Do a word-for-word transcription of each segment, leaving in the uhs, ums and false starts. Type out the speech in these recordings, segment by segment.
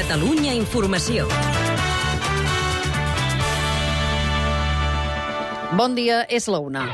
Catalunya Informació. Bon dia, és la una.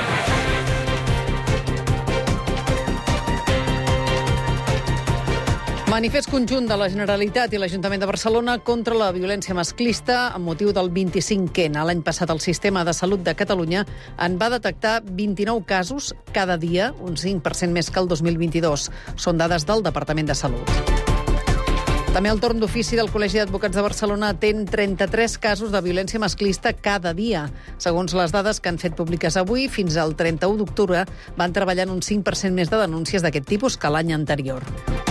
Manifest conjunt de la Generalitat i l'Ajuntament de Barcelona contra la violència masclista amb motiu del vint-i-cinquè N. L'any passat el Sistema de Salut de Catalunya en va detectar vint-i-nou casos cada dia, un cinc per cent més que el dos mil vint-i-dos. Són dades del Departament de Salut. També el torn d'ofici del Col·legi d'Advocats de Barcelona atén trenta-tres casos de violència masclista cada dia. Segons les dades que han fet públiques avui, fins al trenta-u d'octubre van treballar en un cinc per cent més de denúncies d'aquest tipus que l'any anterior.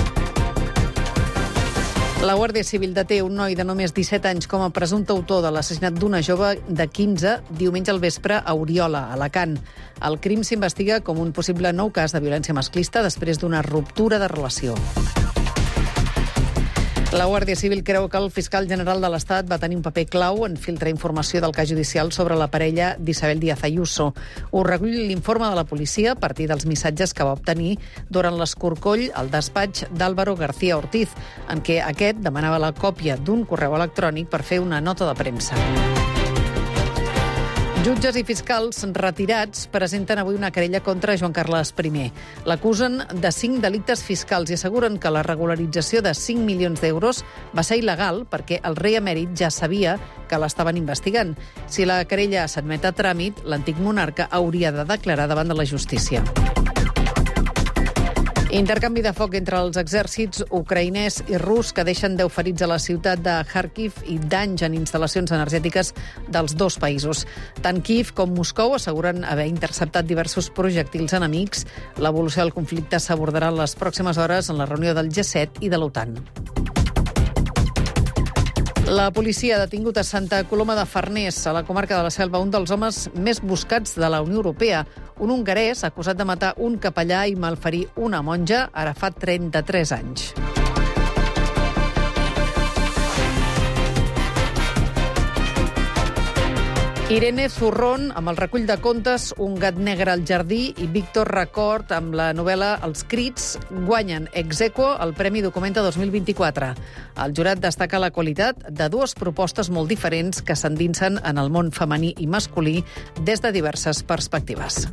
La Guàrdia Civil deté un noi de només disset anys com a presumpte autor de l'assassinat d'una jove de quinze diumenge al vespre a Oriola, a Alacant. El crim s'investiga com un possible nou cas de violència masclista després d'una ruptura de relació. La Guàrdia Civil creu que el fiscal general de l'Estat va tenir un paper clau en filtrar informació del cas judicial sobre la parella d'Isabel Díaz Ayuso. Ho recull l'informe de la policia a partir dels missatges que va obtenir durant l'escorcoll al despatx d'Álvaro García Ortiz, en què aquest demanava la còpia d'un correu electrònic per fer una nota de premsa. Jutges i fiscals retirats presenten avui una querella contra Joan Carles I. L'acusen de cinc delictes fiscals i asseguren que la regularització de cinc milions d'euros va ser il·legal perquè el rei emèrit ja sabia que l'estaven investigant. Si la querella s'admet a tràmit, l'antic monarca hauria de declarar davant de la justícia. Intercanvi de foc entre els exèrcits ucraïnès i rus que deixen deu ferits a la ciutat de Kharkiv i danys en instal·lacions energètiques dels dos països. Tant Kíev com Moscou asseguren haver interceptat diversos projectils enemics. L'evolució del conflicte s'abordarà en les pròximes hores en la reunió del G set i de l'OTAN. La policia ha detingut a Santa Coloma de Farners, a la comarca de la Selva, un dels homes més buscats de la Unió Europea. Un hongarès acusat de matar un capellà i malferir una monja ara fa trenta-tres anys. Irene Zurrón, amb el recull de contes Un gat negre al jardí, i Víctor Record, amb la novel·la Els crits, guanyen ex aequo el Premi Documenta dos mil vint-i-quatre. El jurat destaca la qualitat de dues propostes molt diferents que s'endinsen en el món femení i masculí des de diverses perspectives.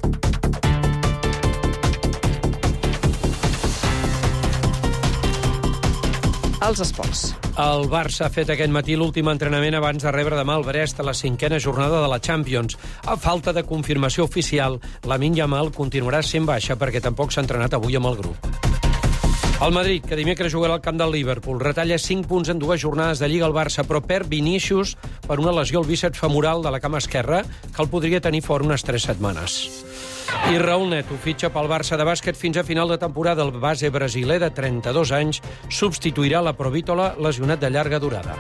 Els esports. El Barça ha fet aquest matí l'últim entrenament abans de rebre demà el Brest a la cinquena jornada de la Champions. A falta de confirmació oficial, Lamine Yamal continuarà sent baixa perquè tampoc s'ha entrenat avui amb el grup. El Madrid, que dimecres jugarà al camp del Liverpool, retalla cinc punts en dues jornades de Lliga al Barça, però perd Vinícius per una lesió al bíceps femoral de la cama esquerra que el podria tenir fora unes tres setmanes. I Raúl Neto fitxa pel Barça de bàsquet fins a final de temporada. El base brasiler de trenta-dos anys substituirà la Provítola, lesionat de llarga durada.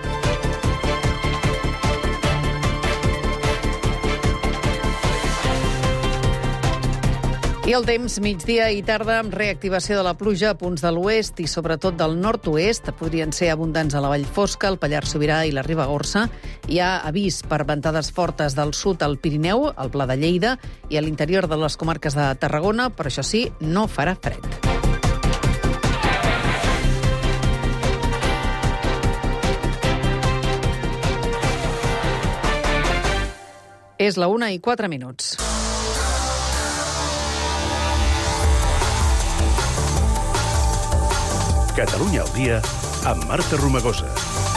I el temps, migdia i tarda, amb reactivació de la pluja a punts de l'oest i sobretot del nord-oest. Podrien ser abundants a la Vall Fosca, el Pallars Sobirà i la Ribagorça. Hi ha avís per ventades fortes del sud al Pirineu, al Pla de Lleida i a l'interior de les comarques de Tarragona, però això sí, no farà fred. És la una i quatre minuts. Catalunya al dia amb Marta Romagosa.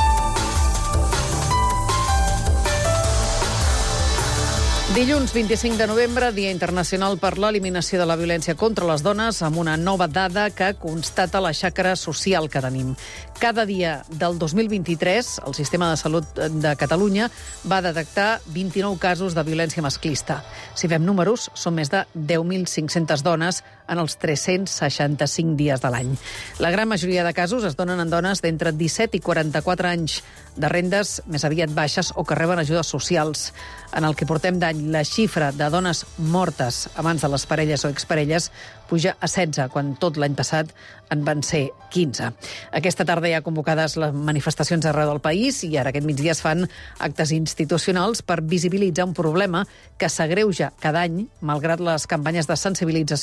Dilluns vint-i-cinc de novembre, Dia Internacional per l'Eliminació de la Violència contra les Dones, amb una nova dada que constata la xacra social que tenim. Cada dia del dos mil vint-i-tres, el Sistema de Salut de Catalunya va detectar vint-i-nou casos de violència masclista. Si fem números, són més de deu mil cinc-centes dones en els tres-cents seixanta-cinc dies de l'any. La gran majoria de casos es donen en dones d'entre disset i quaranta-quatre anys, de rendes més aviat baixes o que reben ajudes socials. En el que portem d'any, la xifra de dones mortes a mans de les parelles o exparelles puja a setze, quan tot l'any passat en van ser quinze. Aquesta tarda hi ha convocades les manifestacions arreu del país i ara aquest migdia es fan actes institucionals per visibilitzar un problema que s'agreuja cada any, malgrat les campanyes de sensibilització i de prevenció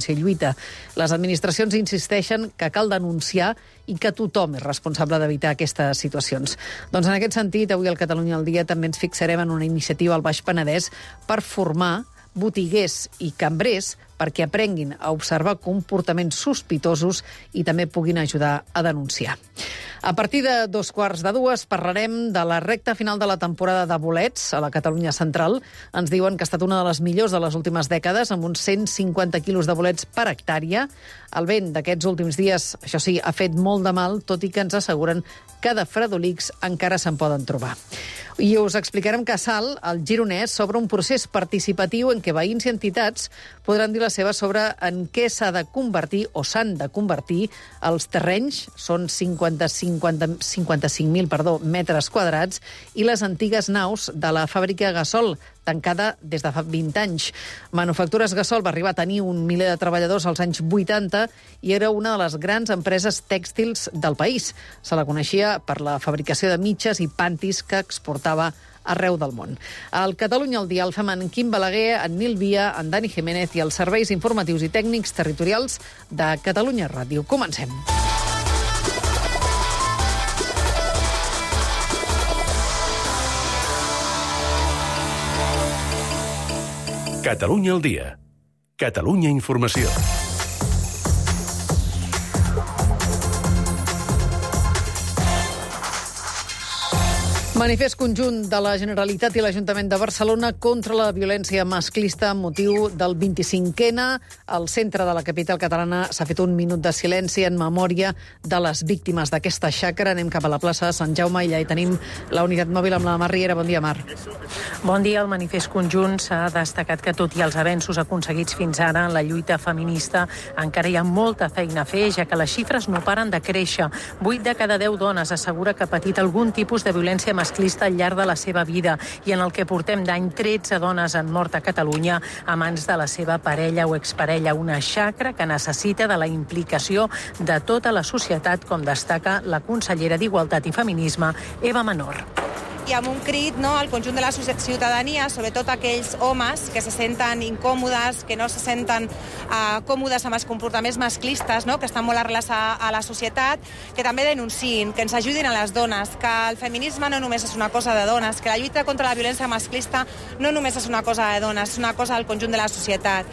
prevenció i lluita. Les administracions insisteixen que cal denunciar i que tothom és responsable d'evitar aquestes situacions. Doncs en aquest sentit, avui al Catalunya al Dia també ens fixarem en una iniciativa al Baix Penedès per formar botiguers i cambrers perquè aprenguin a observar comportaments sospitosos i també puguin ajudar a denunciar. A partir de dos quarts de dues parlarem de la recta final de la temporada de bolets a la Catalunya central. Ens diuen que ha estat una de les millors de les últimes dècades, amb uns cent cinquanta quilos de bolets per hectàrea. El vent d'aquests últims dies, això sí, ha fet molt de mal, tot i que ens asseguren que de fredolics encara se'n poden trobar. I us explicarem que a Salt, al Gironès, s'obre un procés participatiu en què veïns i entitats podran dir la seva sobre en què s'ha de convertir o s'han de convertir els terrenys, són cinquanta-cinc mil perdó, metres quadrats, i les antigues naus de la fàbrica Gasol, tancada des de fa vint anys. Manufactures Gasol va arribar a tenir un miler de treballadors als anys vuitanta i era una de les grans empreses tèxtils del país. Se la coneixia per la fabricació de mitges i pantis que exportava arreu del món. Al Catalunya al Dia el fem en Quim Balaguer, en Nil Via, en Dani Jiménez i els serveis informatius i tècnics territorials de Catalunya Ràdio. Comencem. Catalunya al Dia. Catalunya Informació. Manifest conjunt de la Generalitat i l'Ajuntament de Barcelona contra la violència masclista amb motiu del vint-i-cinquè. Al centre de la capital catalana s'ha fet un minut de silenci en memòria de les víctimes d'aquesta xacra. Anem cap a la plaça de Sant Jaume i allà hi tenim la unitat mòbil amb la Mar Riera. Bon dia, Mar. Bon dia. El manifest conjunt s'ha destacat que, tot i els avenços aconseguits fins ara en la lluita feminista, encara hi ha molta feina a fer, ja que les xifres no paren de créixer. Vuit de cada deu dones assegura que ha patit algun tipus de violència masclista masclista al llarg de la seva vida, i en el que portem d'any, tretze dones han mort a Catalunya a mans de la seva parella o exparella, una xacra que necessita de la implicació de tota la societat, com destaca la consellera d'Igualtat i Feminisme, Eva Menor. I amb un crit, no, al conjunt de la ciutadania, sobretot aquells homes que se senten incòmodes, que no se senten uh, còmodes amb els comportaments masclistes, no, que estan molt arrelats a, a la societat, que també denunciïn, que ens ajudin a les dones, que el feminisme no només és una cosa de dones, que la lluita contra la violència masclista no només és una cosa de dones, és una cosa del conjunt de la societat.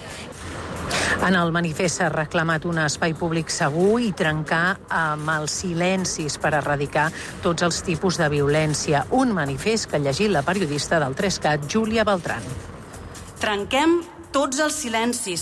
En el manifest s'ha reclamat un espai públic segur i trencar amb els silencis per erradicar tots els tipus de violència. Un manifest que ha llegit la periodista del Trescat, Júlia Beltran. Trenquem tots els silencis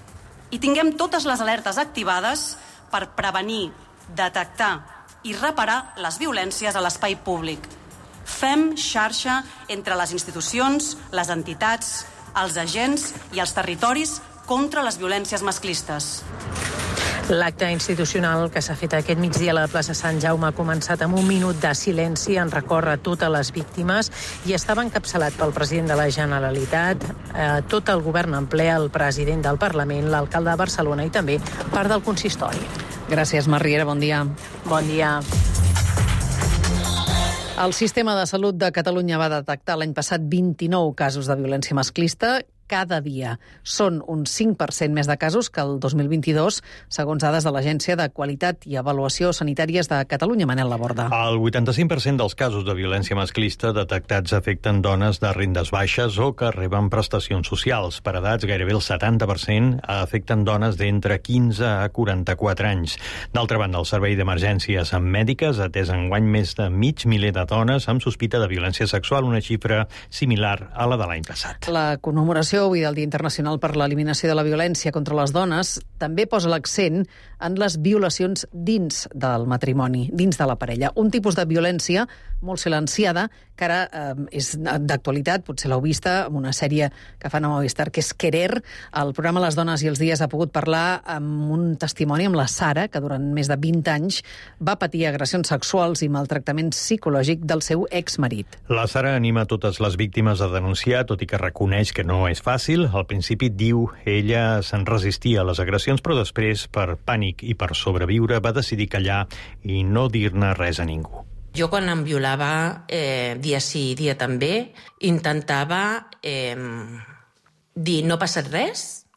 i tinguem totes les alertes activades per prevenir, detectar i reparar les violències a l'espai públic. Fem xarxa entre les institucions, les entitats, els agents i els territoris contra les violències masclistes. L'acte institucional que s'ha fet aquest migdia a la plaça Sant Jaume ha començat amb un minut de silenci en record a totes les víctimes i estava encapçalat pel president de la Generalitat, eh, tot el govern en ple, el president del Parlament, l'alcalde de Barcelona i també part del consistori. Gràcies, Mar Riera. Bon dia. Bon dia. El sistema de salut de Catalunya va detectar l'any passat vint-i-nou casos de violència masclista cada dia. Són un cinc per cent més de casos que el dos mil vint-i-dos, segons dades de l'Agència de Qualitat i Avaluació Sanitàries de Catalunya. Manel Laborda. El vuitanta-cinc per cent dels casos de violència masclista detectats afecten dones de rendes baixes o que reben prestacions socials. Per edats, gairebé el setanta per cent afecten dones d'entre quinze a quaranta-quatre anys. D'altra banda, el Servei d'Emergències Mèdiques ha atès enguany més de mig miler de dones amb sospita de violència sexual, una xifra similar a la de l'any passat. La commemoració avui del Dia Internacional per l'Eliminació de la Violència contra les Dones també posa l'accent en les violacions dins del matrimoni, dins de la parella. Un tipus de violència molt silenciada, que ara eh, és d'actualitat, potser l'heu vista, amb una sèrie que fan a Movistar, que és Querer. El programa Les Dones i els Dies ha pogut parlar amb un testimoni, amb la Sara, que durant més de vint anys va patir agressions sexuals i maltractament psicològic del seu exmarit. La Sara anima totes les víctimes a denunciar, tot i que reconeix que no és fàcil. Al principi, diu, ella se'n resistia a les agressions, però després, per pànic i per sobreviure, va decidir callar i no dir-ne res a ningú. Jo, quan em violava, eh, dia sí i dia també, intentava eh, dir no ha passat res,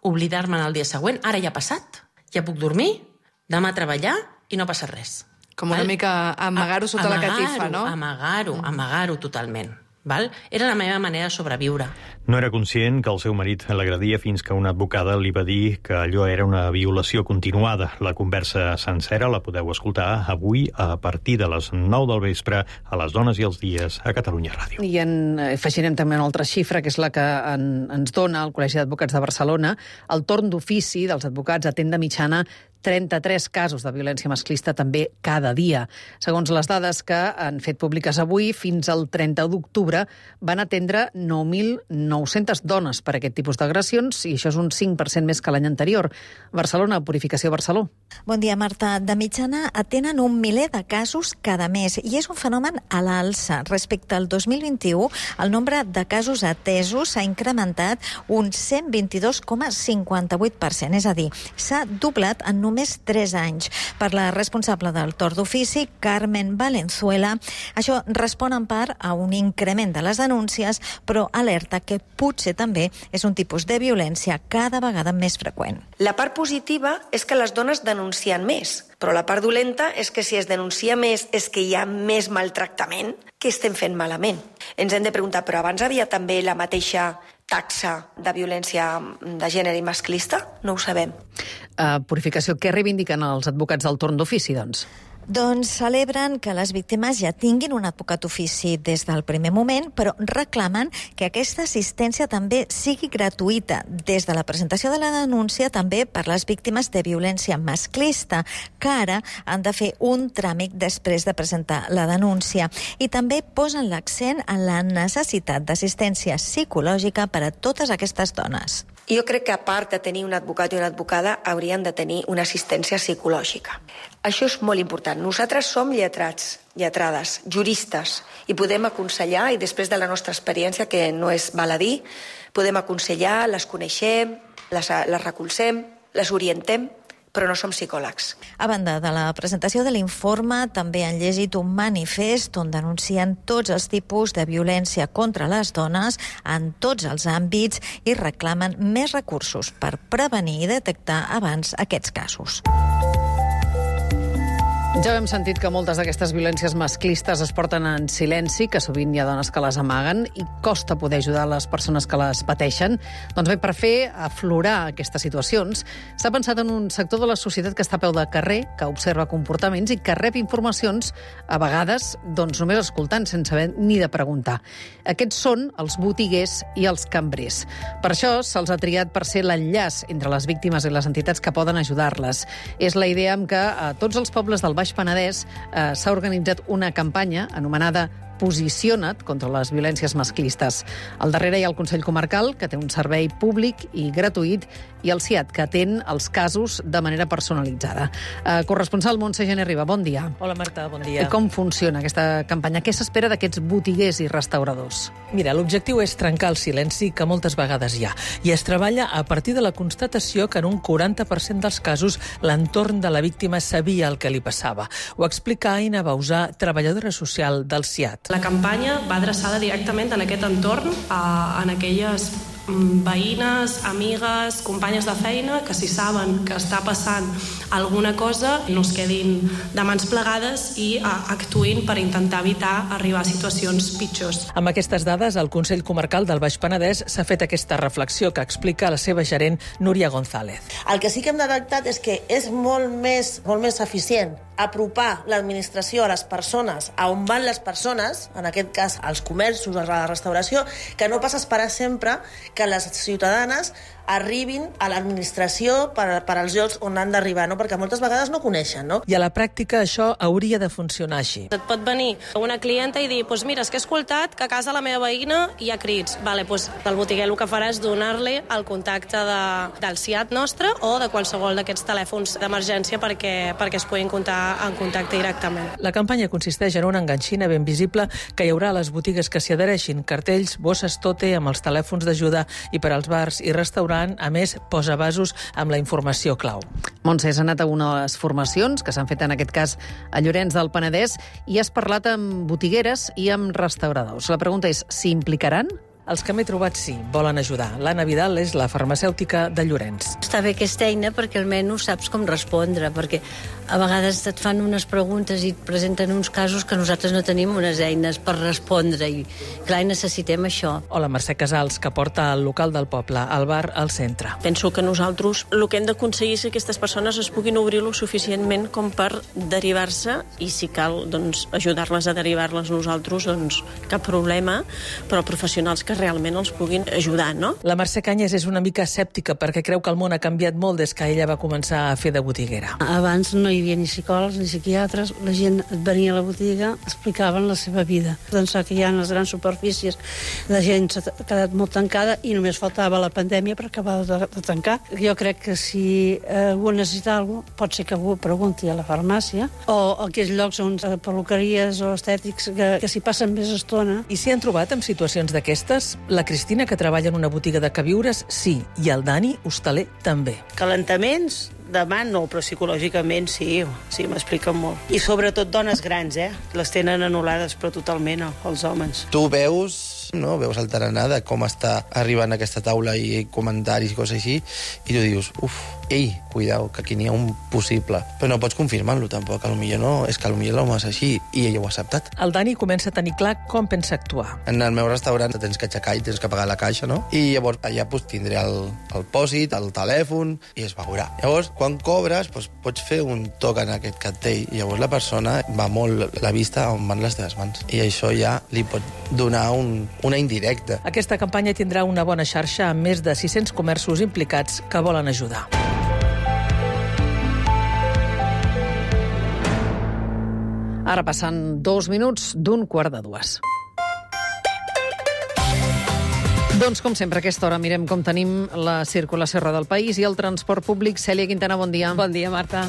oblidar-me'n el dia següent. Ara ja ha passat, ja puc dormir, demà treballar i no passa res. Com una val? mica amagar-ho sota amagar la catifa, no? Amagar-ho, amagar-ho totalment. Val? Era la meva manera de sobreviure. No era conscient que el seu marit l'agredia fins que una advocada li va dir que allò era una violació continuada. La conversa sencera la podeu escoltar avui a partir de les nou del vespre a Les Dones i els Dies a Catalunya Ràdio. I en afegirem també una altra xifra, que és la que en, ens dona el Col·legi d'Advocats de Barcelona. El torn d'ofici dels advocats atén de mitjana trenta-tres casos de violència masclista també cada dia. Segons les dades que han fet públiques avui, fins al trenta d'octubre van atendre nou mil nou-centes dones per aquest tipus d'agressions, i això és un cinc per cent més que l'any anterior. Barcelona, Purificació Barceló. Bon dia, Marta. De mitjana atenen un miler de casos cada mes, i és un fenomen a l'alça. Respecte al dos mil vint-i-u, el nombre de casos atesos s'ha incrementat un cent vint-i-dos coma cinquanta-vuit per cent, és a dir, s'ha doblat en només tres anys. Per la responsable del torn d'ofici, Carmen Valenzuela, això respon en part a un increment de les denúncies, però alerta que potser també és un tipus de violència cada vegada més freqüent. La part positiva és que les dones denuncien més, però la part dolenta és que si es denuncia més és que hi ha més maltractament. Què estem fent malament? Ens hem de preguntar, però abans havia també la mateixa taxa de violència de gènere i masclista? No ho sabem. Uh, Purificació, què reivindiquen els advocats del torn d'ofici, doncs? Doncs celebren que les víctimes ja tinguin un advocat ofici des del primer moment, però reclamen que aquesta assistència també sigui gratuïta des de la presentació de la denúncia, també per les víctimes de violència masclista, que ara han de fer un tràmit després de presentar la denúncia. I també posen l'accent en la necessitat d'assistència psicològica per a totes aquestes dones. Jo crec que, a part de tenir un advocat i una advocada, haurien de tenir una assistència psicològica. Això és molt important. Nosaltres som lletrats, lletrades, juristes, i podem aconsellar, i després de la nostra experiència, que no és baladí, podem aconsellar, les coneixem, les, les recolzem, les orientem, però no som psicòlegs. A banda de la presentació de l'informe, també han llegit un manifest on denuncien tots els tipus de violència contra les dones en tots els àmbits i reclamen més recursos per prevenir i detectar abans aquests casos. Ja hem sentit que moltes d'aquestes violències masclistes es porten en silenci, que sovint hi ha dones que les amaguen i costa poder ajudar les persones que les pateixen. Doncs bé, per fer aflorar aquestes situacions, s'ha pensat en un sector de la societat que està a peu de carrer, que observa comportaments i que rep informacions, a vegades, doncs només escoltant, sense haver ni de preguntar. Aquests són els botiguers i els cambrers. Per això se'ls ha triat per ser l'enllaç entre les víctimes i les entitats que poden ajudar-les. És la idea amb que a tots els pobles del Baix Penedès eh, s'ha organitzat una campanya anomenada Posiciona't contra les violències masclistes. Al darrere hi ha el Consell Comarcal, que té un servei públic i gratuït, i el C I A T, que atén els casos de manera personalitzada. Eh, corresponsal Montse Gené Riba, bon dia. Hola, Marta, bon dia. Com funciona aquesta campanya? Què s'espera d'aquests botiguers i restauradors? Mira, l'objectiu és trencar el silenci que moltes vegades hi ha, i es treballa a partir de la constatació que en un quaranta per cent dels casos l'entorn de la víctima sabia el que li passava. Ho explica Aina Bausà, treballadora social del C I A T. La campanya va adreçada directament en aquest entorn, a, en aquelles veïnes, amigues, companyes de feina, que si saben que està passant alguna cosa no es quedin de mans plegades i a, actuïn per intentar evitar arribar a situacions pitjors. Amb aquestes dades, el Consell Comarcal del Baix Penedès s'ha fet aquesta reflexió que explica la seva gerent Núria González. El que sí que hem detectat és que és molt més, molt més eficient apropar l'administració a les persones, a on van les persones, en aquest cas als comerços, a la restauració, que no pas esperar sempre que les ciutadanes arribin a l'administració per, per als llocs on han d'arribar, no? Perquè moltes vegades no coneixen, no? I a la pràctica això hauria de funcionar així. Et pot venir una clienta i dir, pues mira, és que he escoltat que a casa la meva veïna hi ha crits. Vale, pues el botiguer el que farà és donar-li el contacte de, del C I A T nostre o de qualsevol d'aquests telèfons d'emergència perquè, perquè es puguin comptar en contacte directament. La campanya consisteix en una enganxina ben visible que hi haurà a les botigues que s'hi adhereixin, cartells, bosses tote amb els telèfons d'ajuda, i per als bars i restaurants, a més, posa vasos amb la informació clau. Montse, has anat a una de les formacions que s'han fet en aquest cas a Llorenç del Penedès i has parlat amb botigueres i amb restauradors. La pregunta és, s'hi implicaran? Els que m'he trobat sí, volen ajudar. L'Anna Vidal és la farmacèutica de Llorenç. Està bé aquesta eina perquè almenys saps com respondre, perquè a vegades et fan unes preguntes i et presenten uns casos que nosaltres no tenim unes eines per respondre i clar, necessitem això. O la Mercè Casals, que porta al local del poble, al bar al centre. Penso que nosaltres el que hem d'aconseguir és que aquestes persones es puguin obrir lo suficientment com per derivar-se i si cal doncs, ajudar-les a derivar-les nosaltres, doncs cap problema, però professionals que realment els puguin ajudar, no? La Mercè Canyes és una mica escèptica perquè creu que el món ha canviat molt des que ella va començar a fer de botiguera. Abans no hi havia ni psicòlegs ni psiquiatres, la gent venia a la botiga, explicaven la seva vida. Doncs que hi ha les grans superfícies, la gent s'ha quedat molt tancada i només faltava la pandèmia per acabar de, de tancar. Jo crec que si algú necessita alguna cosa, pot ser que algú pregunti a la farmàcia o a aquells llocs on perruqueries o estètics que, que s'hi passen més estona. I s'hi han trobat en situacions d'aquestes? La Cristina, que treballa en una botiga de queviures, sí, i el Dani, hostaler, també. Calentaments? Demà no, però psicològicament sí, sí, m'expliquen molt. I sobretot dones grans, eh? Les tenen anul·lades, però totalment, els homes. Tu veus, no? Veus el tarannà de com està arribant a aquesta taula i comentaris i coses així, i tu dius, uf, ei, cuidao, que aquí n'hi ha un possible. Però no pots confirmar-lo tampoc, a lo millor no, és que a lo millor l'home és així, i ella ho ha acceptat. El Dani comença a tenir clar com pensa actuar. En el meu restaurant tens que aixecar i tens que pagar la caixa, no? I llavors allà pues, tindré el, el pòsit, el telèfon, i es veurà. Llavors, quan cobres, doncs, pots fer un toc en aquest cartell i llavors la persona va molt la vista on van les teves mans i això ja li pot donar un, una indirecta. Aquesta campanya tindrà una bona xarxa amb més de sis-cents comerços implicats que volen ajudar. Ara passant dos minuts d'un quart de dues. Doncs, com sempre, a aquesta hora mirem com tenim la circulació arreu del país i el transport públic. Cèlia Quintana, bon dia. Bon dia, Marta.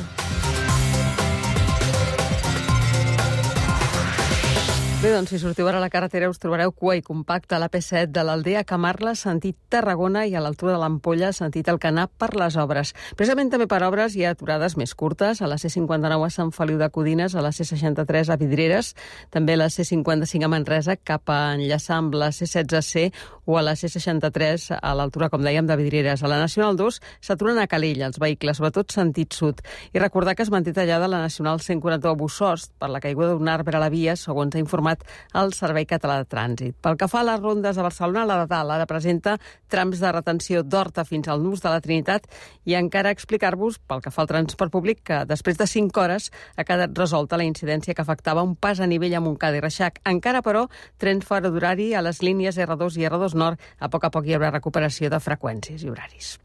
Bé, doncs, si sortiu ara a la carretera us trobareu cua i compacte a l'A P set de l'Aldea Camarla, sentit Tarragona, i a l'altura de l'Ampolla, sentit Alcanar, per les obres. Precisament també per obres hi ha aturades més curtes, a la C cinquanta-nou a Sant Feliu de Codines, a la C seixanta-tres a Vidreres, també a la C cinquanta-cinc a Manresa, cap a enllaçar amb la C setze C, o a la C seixanta-tres a l'altura, com dèiem, de Vidreres. A la Nacional dos s'aturen a Calella els vehicles, sobretot sentit sud. I recordar que es manté tallada la Nacional cent quaranta a Bussost per la caiguda d'un arbre a la via, segons ha informat el Servei Català de Trànsit. Pel que fa a les rondes de Barcelona, la de dalt ara presenta trams de retenció d'Horta fins al Nus de la Trinitat i encara explicar-vos, pel que fa al transport públic, que després de cinc hores ha quedat resolta la incidència que afectava un pas a nivell a Montcada i Reixac. Encara, però, trens fora d'horari a les línies R dos i R dos Nord. A poc a poc hi haurà recuperació de freqüències i horaris.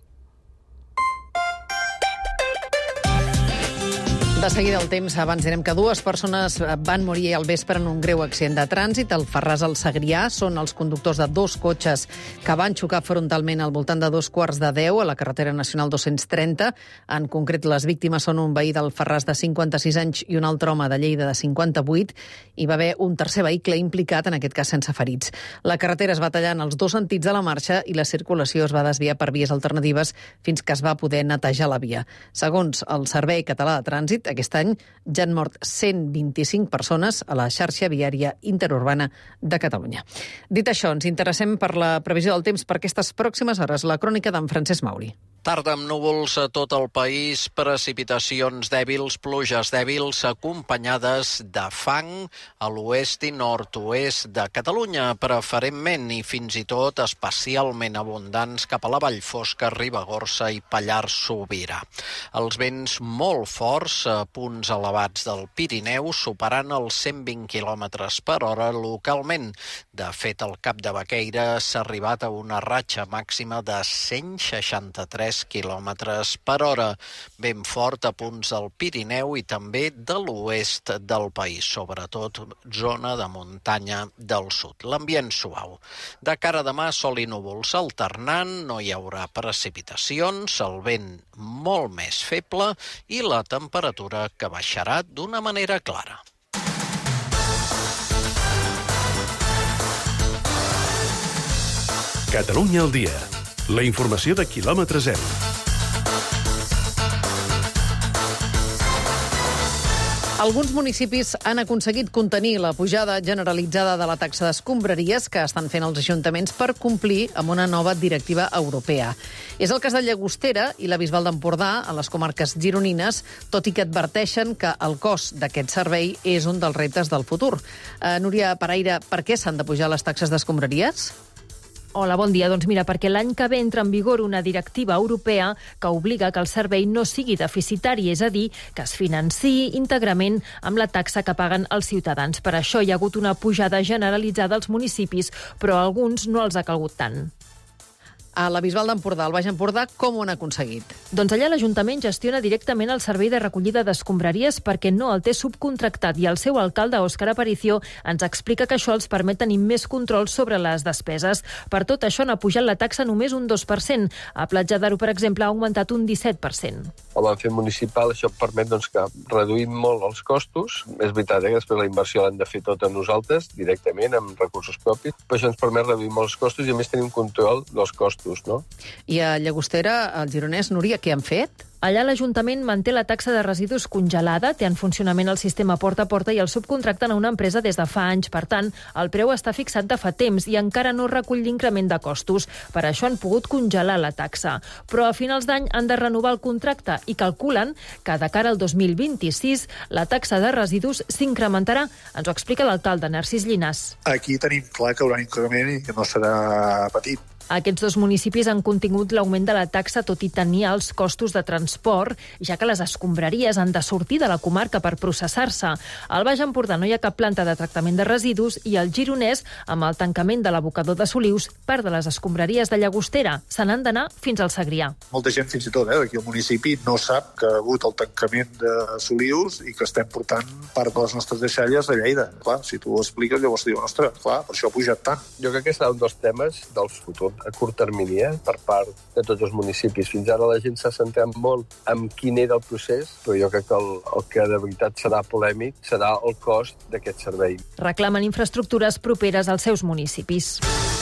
De seguida el temps, abans direm que dues persones van morir al vespre en un greu accident de trànsit. Al Farràs al Segrià són els conductors de dos cotxes que van xocar frontalment al voltant de dos quarts de deu a la carretera nacional dos-cents trenta. En concret, les víctimes són un veí del Farràs de cinquanta-sis anys i un altre home de Lleida de cinquanta-vuit. Hi va haver un tercer vehicle implicat, en aquest cas sense ferits. La carretera es va tallar en els dos sentits de la marxa i la circulació es va desviar per vies alternatives fins que es va poder netejar la via. Segons el Servei Català de Trànsit, aquest any ja han mort cent vint-i-cinc persones a la xarxa viària interurbana de Catalunya. Dit això, ens interessem per la previsió del temps per aquestes pròximes hores. La crònica d'en Francesc Mauri. Tarda amb núvols a tot el país, precipitacions dèbils, pluges dèbils, acompanyades de fang a l'oest i nord-oest de Catalunya, preferentment i fins i tot especialment abundants cap a la Vall Fosca, Ribagorça i Pallars Sobirà. Els vents molt forts a punts elevats del Pirineu, superant els cent vint quilòmetres per hora localment. De fet, al Cap de Baqueira s'ha arribat a una ratxa màxima de cent seixanta-tres quilòmetres per hora, ben fort a punts del Pirineu i també de l'oest del país, sobretot zona de muntanya del sud. L'ambient suau. De cara a demà, sol i núvols alternant, no hi haurà precipitacions, el vent molt més feble i la temperatura que baixarà d'una manera clara. Catalunya al dia. La informació de quilòmetre zero. Alguns municipis han aconseguit contenir la pujada generalitzada de la taxa d'escombraries que estan fent els ajuntaments per complir amb una nova directiva europea. És el cas de Llagostera i la Bisbal d'Empordà, a les comarques gironines, tot i que adverteixen que el cost d'aquest servei és un dels reptes del futur. Uh, Núria Paraire, per què s'han de pujar les taxes d'escombraries? Hola, bon dia. Doncs mira, perquè l'any que ve entra en vigor una directiva europea que obliga que el servei no sigui deficitari, és a dir, que es financiï íntegrament amb la taxa que paguen els ciutadans. Per això hi ha hagut una pujada generalitzada als municipis, però a alguns no els ha calgut tant. A la Bisbal d'Empordà, al Baix Empordà, com ho han aconseguit? Doncs allà l'Ajuntament gestiona directament el servei de recollida d'escombraries perquè no el té subcontractat i el seu alcalde, Òscar Aparicio, ens explica que això els permet tenir més control sobre les despeses. Per tot això han pujat la taxa només un dos per cent. A Platja d'Aro, per exemple, ha augmentat un disset per cent. El van fer municipal, això permet doncs, que reduïm molt els costos. És veritat eh, que després la inversió l'hem de fer tota nosaltres, directament, amb recursos propis, però això ens permet reduir molt els costos i a més tenim control dels costos. No? I a Llagostera, al Gironès, Núria, què han fet? Allà l'Ajuntament manté la taxa de residus congelada, té en funcionament el sistema porta a porta i el subcontracten a una empresa des de fa anys. Per tant, el preu està fixat de fa temps i encara no recull l'increment de costos. Per això han pogut congelar la taxa. Però a finals d'any han de renovar el contracte i calculen que de cara al dos mil vint-i-sis la taxa de residus s'incrementarà. Ens ho explica l'alcalde Narcís Llinàs. Aquí tenim clar que hi haurà un increment i que no serà petit. Aquests dos municipis han contingut l'augment de la taxa tot i tenir els costos de transport, ja que les escombraries han de sortir de la comarca per processar-se. Al Baix Empordà no hi ha cap planta de tractament de residus i al Gironès, amb el tancament de l'abocador de Solius, part de les escombraries de Llagostera se n'han d'anar fins al Segrià. Molta gent, fins i tot, eh, aquí al municipi no sap que ha hagut el tancament de Solius i que estem portant part de les nostres deixalles a Lleida. Clar, si tu ho expliques, llavors dius, ostres, clar, per això ha pujat tant. Jo crec que serà un dels temes del futur a curt termini, eh, per part de tots els municipis. Fins ara la gent s'ha centrat molt en quin era el procés, però jo crec que el, el que de veritat serà polèmic serà el cost d'aquest servei. Reclamen infraestructures properes als seus municipis.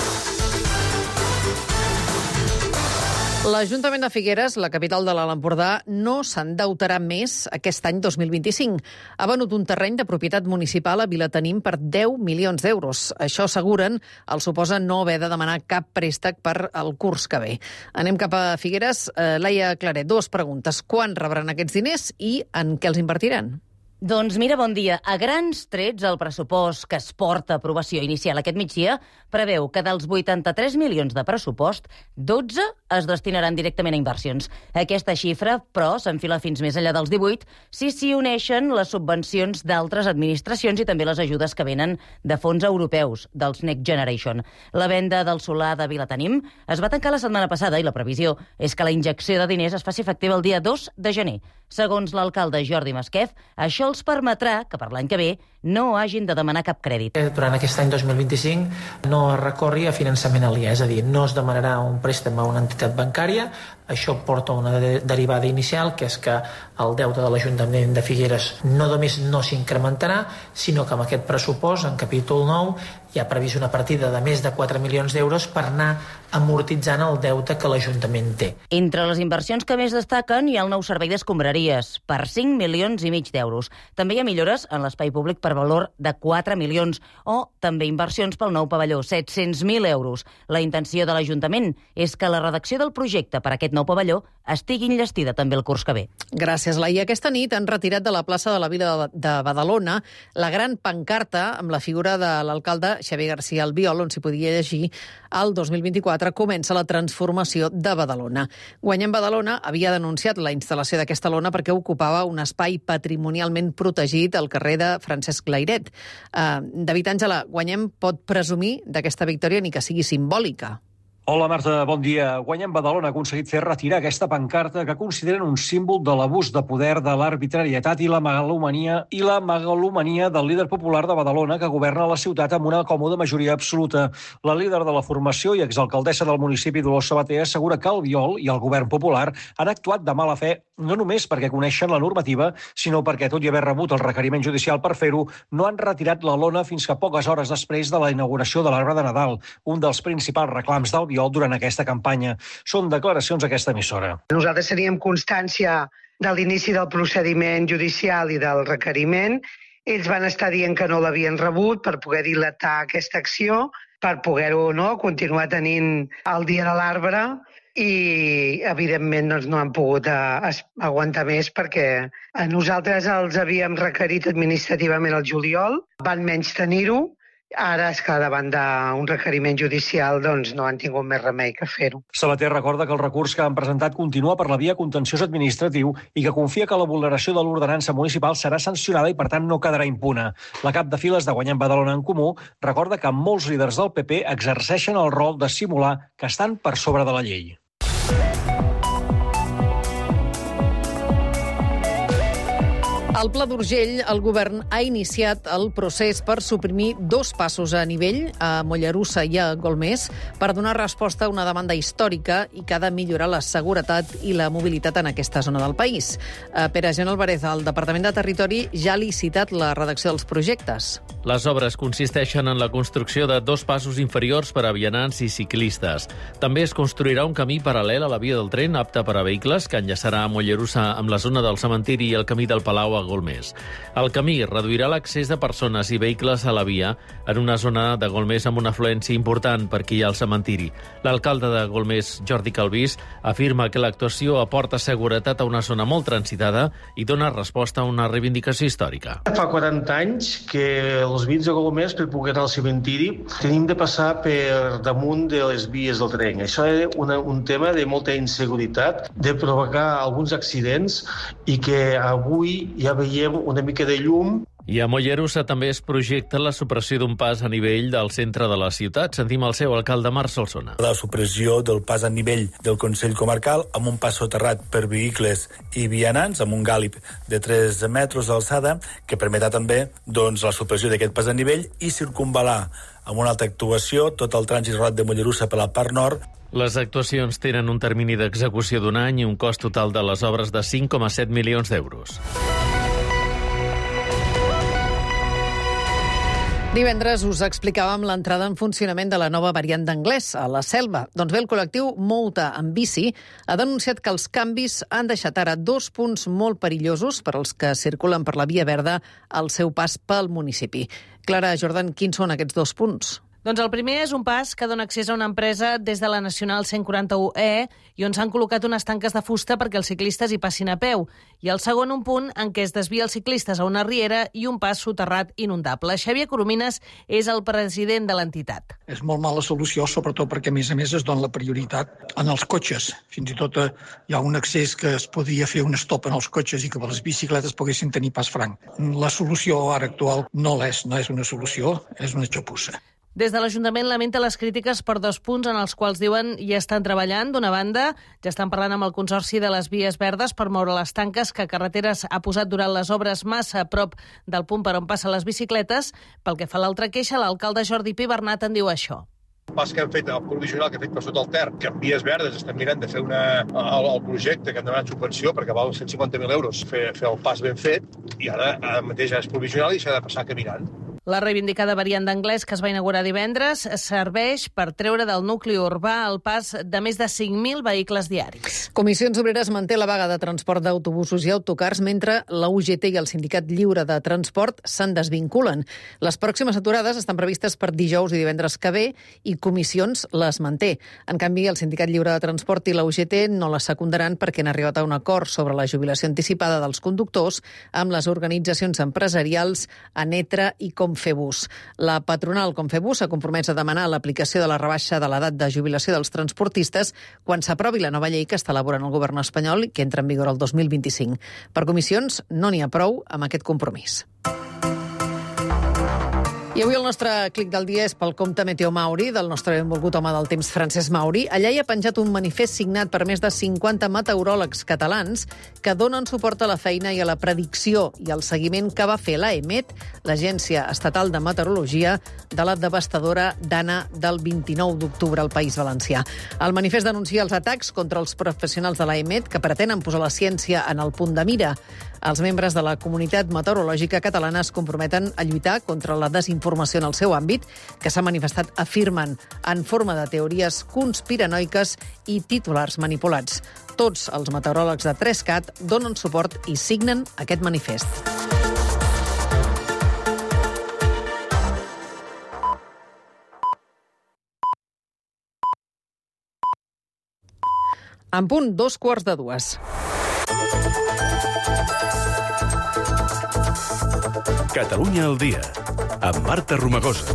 L'Ajuntament de Figueres, la capital de l'Alt Empordà, no s'endeutarà més aquest any dos mil vint-i-cinc. Ha venut un terreny de propietat municipal a Vilatenim per deu milions d'euros. Això, asseguren, el suposa no haver de demanar cap préstec per al curs que ve. Anem cap a Figueres. Eh, Laia Claret, dues preguntes. Quan rebran aquests diners i en què els invertiran? Doncs mira, bon dia. A grans trets, el pressupost que es porta a aprovació inicial aquest migdia preveu que dels vuitanta-tres milions de pressupost, dotze es destinaran directament a inversions. Aquesta xifra, però, s'enfila fins més enllà dels divuit si s'hi uneixen les subvencions d'altres administracions i també les ajudes que venen de fons europeus, dels Next Generation. La venda del solar de Vilatenim es va tancar la setmana passada i la previsió és que la injecció de diners es faci efectiva el dia dos de gener. Segons l'alcalde Jordi Masquef, això els permetrà que per l'any que ve no hagin de demanar cap crèdit. Durant aquest any dos mil vint-i-cinc no es recorri a finançament aliè, és a dir, no es demanarà un préstec a una entitat bancària. Això porta una de derivada inicial, que és que el deute de l'Ajuntament de Figueres no només no s'incrementarà, sinó que amb aquest pressupost, en capítol nou, hi ha previst una partida de més de quatre milions d'euros per anar amortitzant el deute que l'Ajuntament té. Entre les inversions que més destaquen hi ha el nou servei d'escombraries, per cinc milions i mig d'euros. També hi ha millores en l'espai públic per valor de quatre milions, o també inversions pel nou pavelló, set-cents mil euros. La intenció de l'Ajuntament és que la redacció del projecte per aquest nou pavelló estigui enllestida també el curs que ve. Gràcies, Laia. Aquesta nit han retirat de la plaça de la Vila de Badalona la gran pancarta amb la figura de l'alcalde Xavier García Albiol, on s'hi podia llegir el dos mil vint-i-quatre comença la transformació de Badalona. Guanyem Badalona havia denunciat la instal·lació d'aquesta lona perquè ocupava un espai patrimonialment protegit al carrer de Francesc Layret. Uh, David Àngela, Guanyem pot presumir d'aquesta victòria ni que sigui simbòlica. Hola, Marta, bon dia. Guanyem Badalona ha aconseguit fer retirar aquesta pancarta que consideren un símbol de l'abús de poder, de l'arbitrarietat i la megalomania i la megalomania del líder popular de Badalona que governa la ciutat amb una còmoda majoria absoluta. La líder de la formació i exalcaldessa del municipi, Dolors Sabater, assegura que Albiol i el govern popular han actuat de mala fe no només perquè coneixen la normativa, sinó perquè, tot i haver rebut el requeriment judicial per fer-ho, no han retirat la lona fins que poques hores després de la inauguració de l'arbre de Nadal, un dels principals reclams d'Albiol durant aquesta campanya. Són declaracions a aquesta emissora. Nosaltres teníem constància de l'inici del procediment judicial i del requeriment. Ells van estar dient que no l'havien rebut per poder dilatar aquesta acció, per poder-ho no, continuar tenint el dia de l'arbre, i evidentment doncs, no han pogut eh, aguantar més perquè nosaltres els havíem requerit administrativament el juliol, van menys tenir-ho, ara és que davant d'un requeriment judicial doncs, no han tingut més remei que fer-ho. Sabater recorda que el recurs que han presentat continua per la via contenciós administratiu i que confia que la vulneració de l'ordenança municipal serà sancionada i, per tant, no quedarà impune. La cap de files de Guanyem Badalona en Comú recorda que molts líders del P P exerceixen el rol de simular que estan per sobre de la llei. Al Pla d'Urgell, el govern ha iniciat el procés per suprimir dos passos a nivell, a Mollerussa i a Golmés, per donar resposta a una demanda històrica i que ha de millorar la seguretat i la mobilitat en aquesta zona del país. Pere Gent Alvarez, el Departament de Territori ja ha licitat la redacció dels projectes. Les obres consisteixen en la construcció de dos passos inferiors per a vianants i ciclistes. També es construirà un camí paral·lel a la via del tren apte per a vehicles que enllaçarà a Mollerussa amb la zona del cementiri i el camí del Palau a Golmés. El camí reduirà l'accés de persones i vehicles a la via en una zona de Golmés amb una afluència important perquè hi ha el cementiri. L'alcalde de Golmés, Jordi Calvís, afirma que l'actuació aporta seguretat a una zona molt transitada i dona resposta a una reivindicació històrica. Fa quaranta anys que els veïns de Golmés, per poder anar al cementiri, tenim de passar per damunt de les vies del tren. Això era una, un tema de molta inseguretat, de provocar alguns accidents i que avui ja veiem una mica de llum. I a Mollerussa també es projecta la supressió d'un pas a nivell del centre de la ciutat. Sentim el seu alcalde, Marc Solsona. La supressió del pas a nivell del Consell Comarcal amb un pas soterrat per vehicles i vianants, amb un gàlib de tres metres d'alçada, que permetrà també doncs, la supressió d'aquest pas a nivell i circumvalar amb una altra actuació tot el trànsit rodat de Mollerussa per la part nord. Les actuacions tenen un termini d'execució d'un any i un cost total de les obres de cinc coma set milions d'euros. Divendres us explicàvem l'entrada en funcionament de la nova variant d'anglès a la Selva. Doncs bé, el col·lectiu Molta en Bici ha denunciat que els canvis han deixat ara dos punts molt perillosos per als que circulen per la Via Verda al seu pas pel municipi. Clara Jordan, quins són aquests dos punts? Doncs el primer és un pas que dona accés a una empresa des de la Nacional cent quaranta-u E i on s'han col·locat unes tanques de fusta perquè els ciclistes hi passin a peu. I el segon, un punt en què es desvia els ciclistes a una riera i un pas soterrat inundable. Xavier Coromines és el president de l'entitat. És molt mala solució, sobretot perquè, a més a més, es dona la prioritat en els cotxes. Fins i tot eh, hi ha un accés que es podia fer un stop en els cotxes i que les bicicletes poguessin tenir pas franc. La solució ara actual no és, no és una solució, és una xapussa. Des de l'Ajuntament lamenta les crítiques per dos punts en els quals diuen ja estan treballant. D'una banda, ja estan parlant amb el Consorci de les Vies Verdes per moure les tanques que Carreteres ha posat durant les obres massa a prop del punt per on passen les bicicletes. Pel que fa a l'altra queixa, l'alcalde Jordi Pi Bernat en diu això. El pas que hem fet, el provisional que hem fet per sota el Ter, que en Vies Verdes estem mirant de fer una, el, el projecte que hem demanat subvenció perquè val cent cinquanta mil euros fer, fer el pas ben fet i ara, ara mateix ja és provisional i s'ha de passar caminant. La reivindicada variant d'anglès que es va inaugurar divendres serveix per treure del nucli urbà el pas de més de cinc mil vehicles diaris. Comissions Obreres manté la vaga de transport d'autobusos i autocars mentre la U G T i el Sindicat Lliure de Transport se'n desvinculen. Les pròximes aturades estan previstes per dijous i divendres que ve i Comissions les manté. En canvi, el Sindicat Lliure de Transport i la U G T no les secundaran perquè han arribat a un acord sobre la jubilació anticipada dels conductors amb les organitzacions empresarials Anetra i Com Confebus. La patronal Confebus s'ha compromès a demanar l'aplicació de la rebaixa de l'edat de jubilació dels transportistes quan s'aprovi la nova llei que està elaborant el govern espanyol i que entra en vigor el dos mil vint-i-cinc. Per Comissions no n'hi ha prou amb aquest compromís. I avui el nostre clic del dia és pel compte Meteo Mauri, del nostre benvolgut home del temps Francesc Mauri. Allà hi ha penjat un manifest signat per més de cinquanta meteoròlegs catalans que donen suport a la feina i a la predicció i al seguiment que va fer l'AEMET, l'Agència Estatal de Meteorologia, de la devastadora Dana del vint-i-nou d'octubre al País Valencià. El manifest denuncia els atacs contra els professionals de l'AEMET que pretenen posar la ciència en el punt de mira. Els membres de la comunitat meteorològica catalana es comprometen a lluitar contra la desinformació informació en el seu àmbit, que s'ha manifestat afirmen en forma de teories conspiranoiques i titulars manipulats. Tots els meteoròlegs de Trescat donen suport i signen aquest manifest. En punt, dos quarts de dues. Catalunya al dia, amb Marta Romagosa.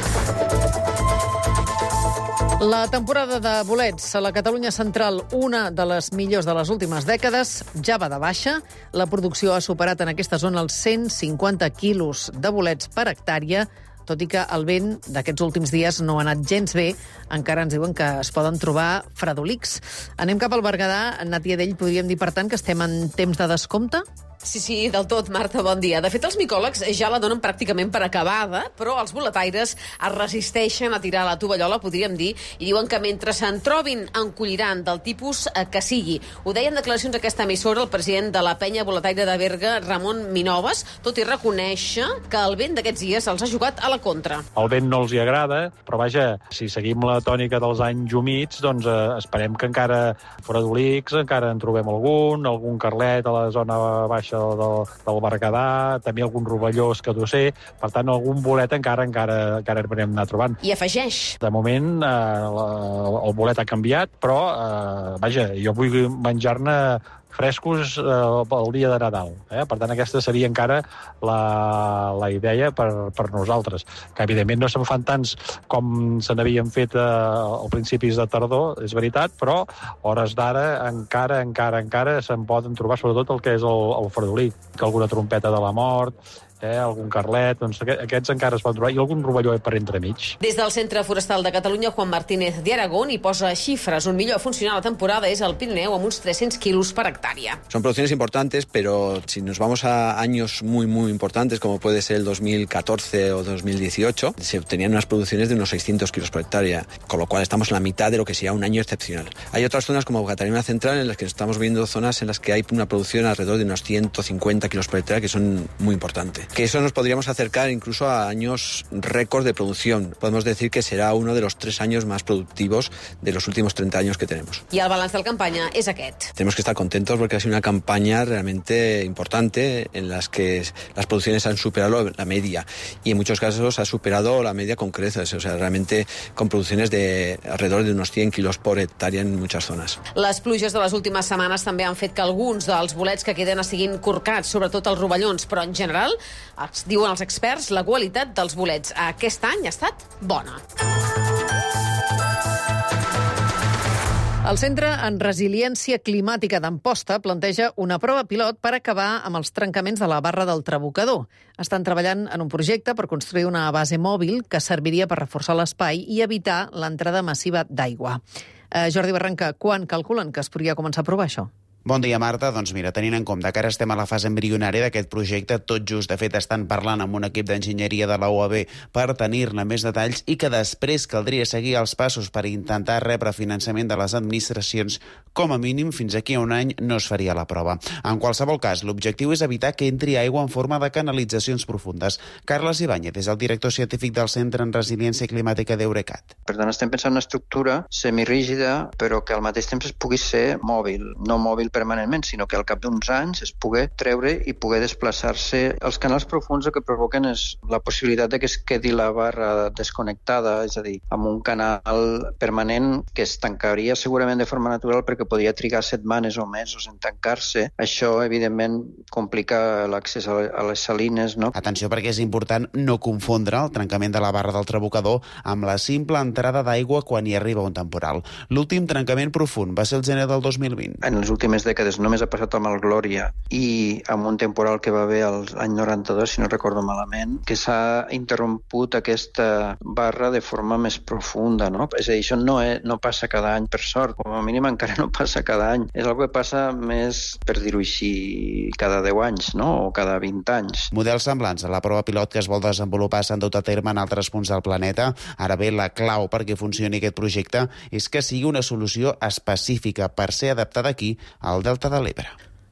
La temporada de bolets a la Catalunya central, una de les millors de les últimes dècades, ja va de baixa. La producció ha superat en aquesta zona els cent cinquanta quilos de bolets per hectàrea, tot i que el vent d'aquests últims dies no ha anat gens bé. Encara ens diuen que es poden trobar fredolics. Anem cap al Berguedà. Natia Dell, podríem dir, per tant, que estem en temps de descompte? Sí, sí, del tot, Marta, bon dia. De fet, els micòlegs ja la donen pràcticament per acabada, però els boletaires es resisteixen a tirar la tovallola, podríem dir, i diuen que mentre se'n trobin encolliran del tipus que sigui. Ho deia en declaracions a aquesta emissora el president de la penya boletaire de Berga, Ramon Minoves, tot i reconèixer que el vent d'aquests dies els ha jugat a la contra. El vent no els hi agrada, però vaja, si seguim la tònica dels anys humits, doncs eh, esperem que encara fredolics, encara en trobem algun, algun carlet a la zona baixa del, del Berguedà, també algun rovelló escadusser, per tant, algun bolet encara encara encara hem anar trobant. I afegeix. De moment, eh, la, el bolet ha canviat, però, eh, vaja, jo vull menjar-ne frescos eh, el dia de Nadal. Eh? Per tant, aquesta seria encara la, la idea per, per nosaltres. Que, evidentment, no se'n fan tants com se n'havien fet eh, al principis de tardor, és veritat, però hores d'ara encara, encara, encara se'n poden trobar, sobretot el que és el, el fredolí, que alguna trompeta de la mort, eh, algun carlet, doncs aquests encara es poden trobar, i algun rovelló per entremig. Des del Centre Forestal de Catalunya, Juan Martínez de Aragón hi posa xifres. Un millor a funcionar la temporada és el Pirineu amb uns tres-cents quilos per hectárea. Son producciones importantes, pero si nos vamos a años muy, muy importantes, como puede ser el dos mil catorce o dos mil dieciocho, se obtenían unas producciones de unos seiscientos kilos por hectárea, con lo cual estamos en la mitad de lo que sería un año excepcional. Hay otras zonas como Cataluña Central en las que estamos viendo zonas en las que hay una producción alrededor de unos ciento cincuenta kilos por hectárea, que son muy importantes. Que eso nos podríamos acercar incluso a años récord de producción. Podemos decir que será uno de los tres años más productivos de los últimos treinta años que tenemos. I el balanç de la campanya és aquest. Tenemos que estar contentos porque ha sido una campaña realmente importante en las que las producciones han superado la media y en muchos casos ha superado la media con creces, o sea, realmente con producciones de alrededor de unos cien kilos por hectárea en muchas zonas. Les pluges de les últimes setmanes també han fet que alguns dels bolets que queden siguin corcats, sobretot els rovellons, però en general, diuen els experts, la qualitat dels bolets aquest any ha estat bona. El Centre en Resiliència Climàtica d'Amposta planteja una prova pilot per acabar amb els trencaments de la barra del Trabucador. Estan treballant en un projecte per construir una base mòbil que serviria per reforçar l'espai i evitar l'entrada massiva d'aigua. Eh, Jordi Barranca, quan calculen que es podria començar a provar això? Bon dia, Marta. Doncs mira, tenint en compte que ara estem a la fase embrionària d'aquest projecte, tot just, de fet, estan parlant amb un equip d'enginyeria de la U A B per tenir-ne més detalls i que després caldria seguir els passos per intentar rebre finançament de les administracions, com a mínim, fins aquí a un any no es faria la prova. En qualsevol cas, l'objectiu és evitar que entri aigua en forma de canalitzacions profundes. Carles Ibáñez és el director científic del Centre en Resiliència Climàtica d'Eurecat. Per tant, estem pensant en una estructura semirígida, però que al mateix temps es pugui ser mòbil, no mòbil permanentment, sinó que al cap d'uns anys es pugui treure i pugui desplaçar-se. Els canals profuns el que provoquen és la possibilitat de que es quedi la barra desconnectada, és a dir, amb un canal permanent que es tancaria segurament de forma natural perquè podria trigar setmanes o mesos en tancar-se. Això, evidentment, complica l'accés a les salines, no? Atenció, perquè és important no confondre el trencament de la barra del Trabucador amb la simple entrada d'aigua quan hi arriba un temporal. L'últim trencament profund va ser el gener del dos mil vint. En les últimes dècades només ha passat amb el Glòria i amb un temporal que va haver l'any noranta-dos, si no recordo malament, que s'ha interromput aquesta barra de forma més profunda, no? És a dir, això no, és, no passa cada any, per sort, com a mínim encara no passa cada any. És el que passa més, per dir-ho així, cada deu anys, no? O cada vint anys. Models semblants a la prova pilot que es vol desenvolupar s'han dut a terme en altres punts del planeta. Ara bé, la clau perquè funcioni aquest projecte és que sigui una solució específica per ser adaptada aquí al Delta de l'Ebre.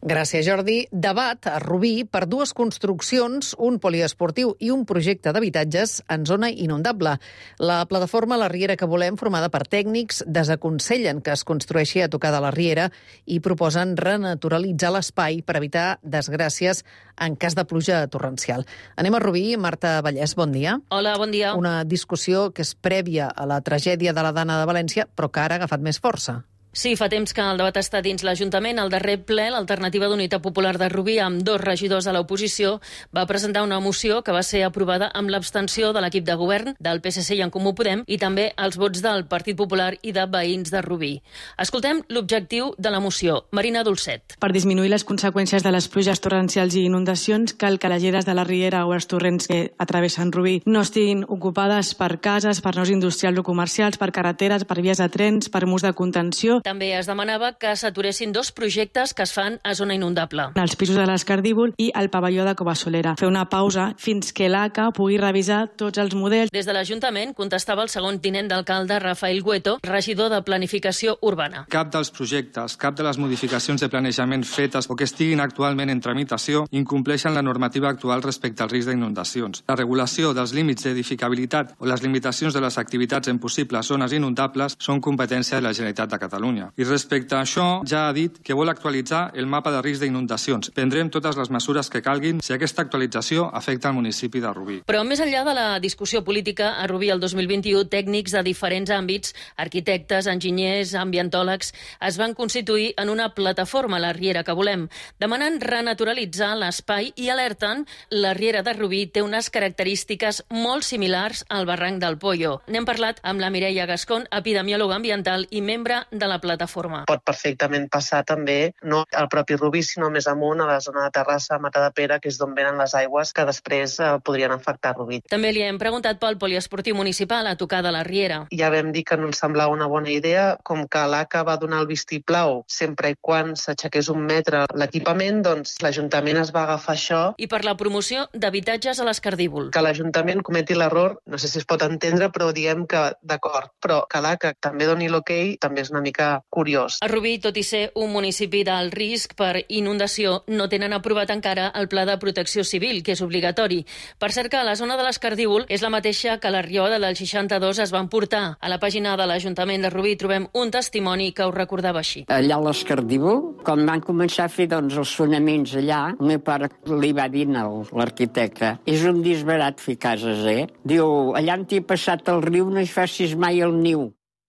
Gràcies, Jordi. Debat a Rubí per dues construccions, un poliesportiu i un projecte d'habitatges en zona inundable. La plataforma La Riera que volem, formada per tècnics, desaconsellen que es construeixi a tocar de la Riera i proposen renaturalitzar l'espai per evitar desgràcies en cas de pluja torrencial. Anem a Rubí. Marta Vallès, bon dia. Hola, bon dia. Una discussió que és prèvia a la tragèdia de la Dana de València, però que ara ha agafat més força. Sí, fa temps que el debat està dins l'Ajuntament. Al darrer ple, l'Alternativa d'Unitat Popular de Rubí, amb dos regidors de l'oposició, va presentar una moció que va ser aprovada amb l'abstenció de l'equip de govern, del P S C i En Comú Podem, i també els vots del Partit Popular i de veïns de Rubí. Escoltem l'objectiu de la moció. Marina Dolcet. Per disminuir les conseqüències de les pluges torrencials i inundacions, cal que les lleres de la Riera o els torrents que atravessen Rubí no estiguin ocupades per cases, per nous industrials o comercials, per carreteres, per vies de trens, per murs de contenció. També es demanava que s'aturessin dos projectes que es fan a zona inundable. Els pisos de l'Escardívol i el pavelló de Covasolera. Fer una pausa fins que l'A C A pugui revisar tots els models. Des de l'Ajuntament contestava el segon tinent d'alcalde, Rafael Güeto, regidor de Planificació Urbana. Cap dels projectes, cap de les modificacions de planejament fetes o que estiguin actualment en tramitació incompleixen la normativa actual respecte al risc d'inundacions. La regulació dels límits d'edificabilitat o les limitacions de les activitats en possibles zones inundables són competència de la Generalitat de Catalunya. I respecte a això, ja ha dit que vol actualitzar el mapa de risc d'inundacions. Prendrem totes les mesures que calguin si aquesta actualització afecta el municipi de Rubí. Però més enllà de la discussió política, a Rubí el dos mil vint-i-u, tècnics de diferents àmbits, arquitectes, enginyers, ambientòlegs, es van constituir en una plataforma, La Riera que volem, demanant renaturalitzar l'espai i alerten la Riera de Rubí té unes característiques molt similars al barranc del Pollo. N'hem parlat amb la Mireia Gascón, epidemiòloga ambiental i membre de la plataforma. Pot perfectament passar també, no al propi Rubí, sinó més amunt, a la zona de Terrassa, Matadepera, que és d'on venen les aigües que després eh, podrien afectar Rubí. També li hem preguntat pel poliesportiu municipal a tocar de la Riera. Ja vam dir que no ens semblava una bona idea, com que l'A C A va donar el vistiplau sempre i quan s'aixequés un metre l'equipament, doncs l'Ajuntament es va agafar això. I per la promoció d'habitatges a l'Escardívol. Que l'Ajuntament cometi l'error, no sé si es pot entendre, però diem que d'acord, però que l'A C A també doni l'ok també és una mica curiós. A Rubí, tot i ser un municipi d'alt risc per inundació, no tenen aprovat encara el Pla de Protecció Civil, que és obligatori. Per cert que la zona de l'Escardívol és la mateixa que la Rioda del seixanta-dos es van portar. A la pàgina de l'Ajuntament de Rubí trobem un testimoni que ho recordava així. Allà a l'Escardívol, quan van començar a fer doncs, els fonaments allà, el meu pare li va dir al l'arquitecte, és un disbarat fer cases, eh? Diu, allà on t'hi ha passat el riu no hi facis mai el niu.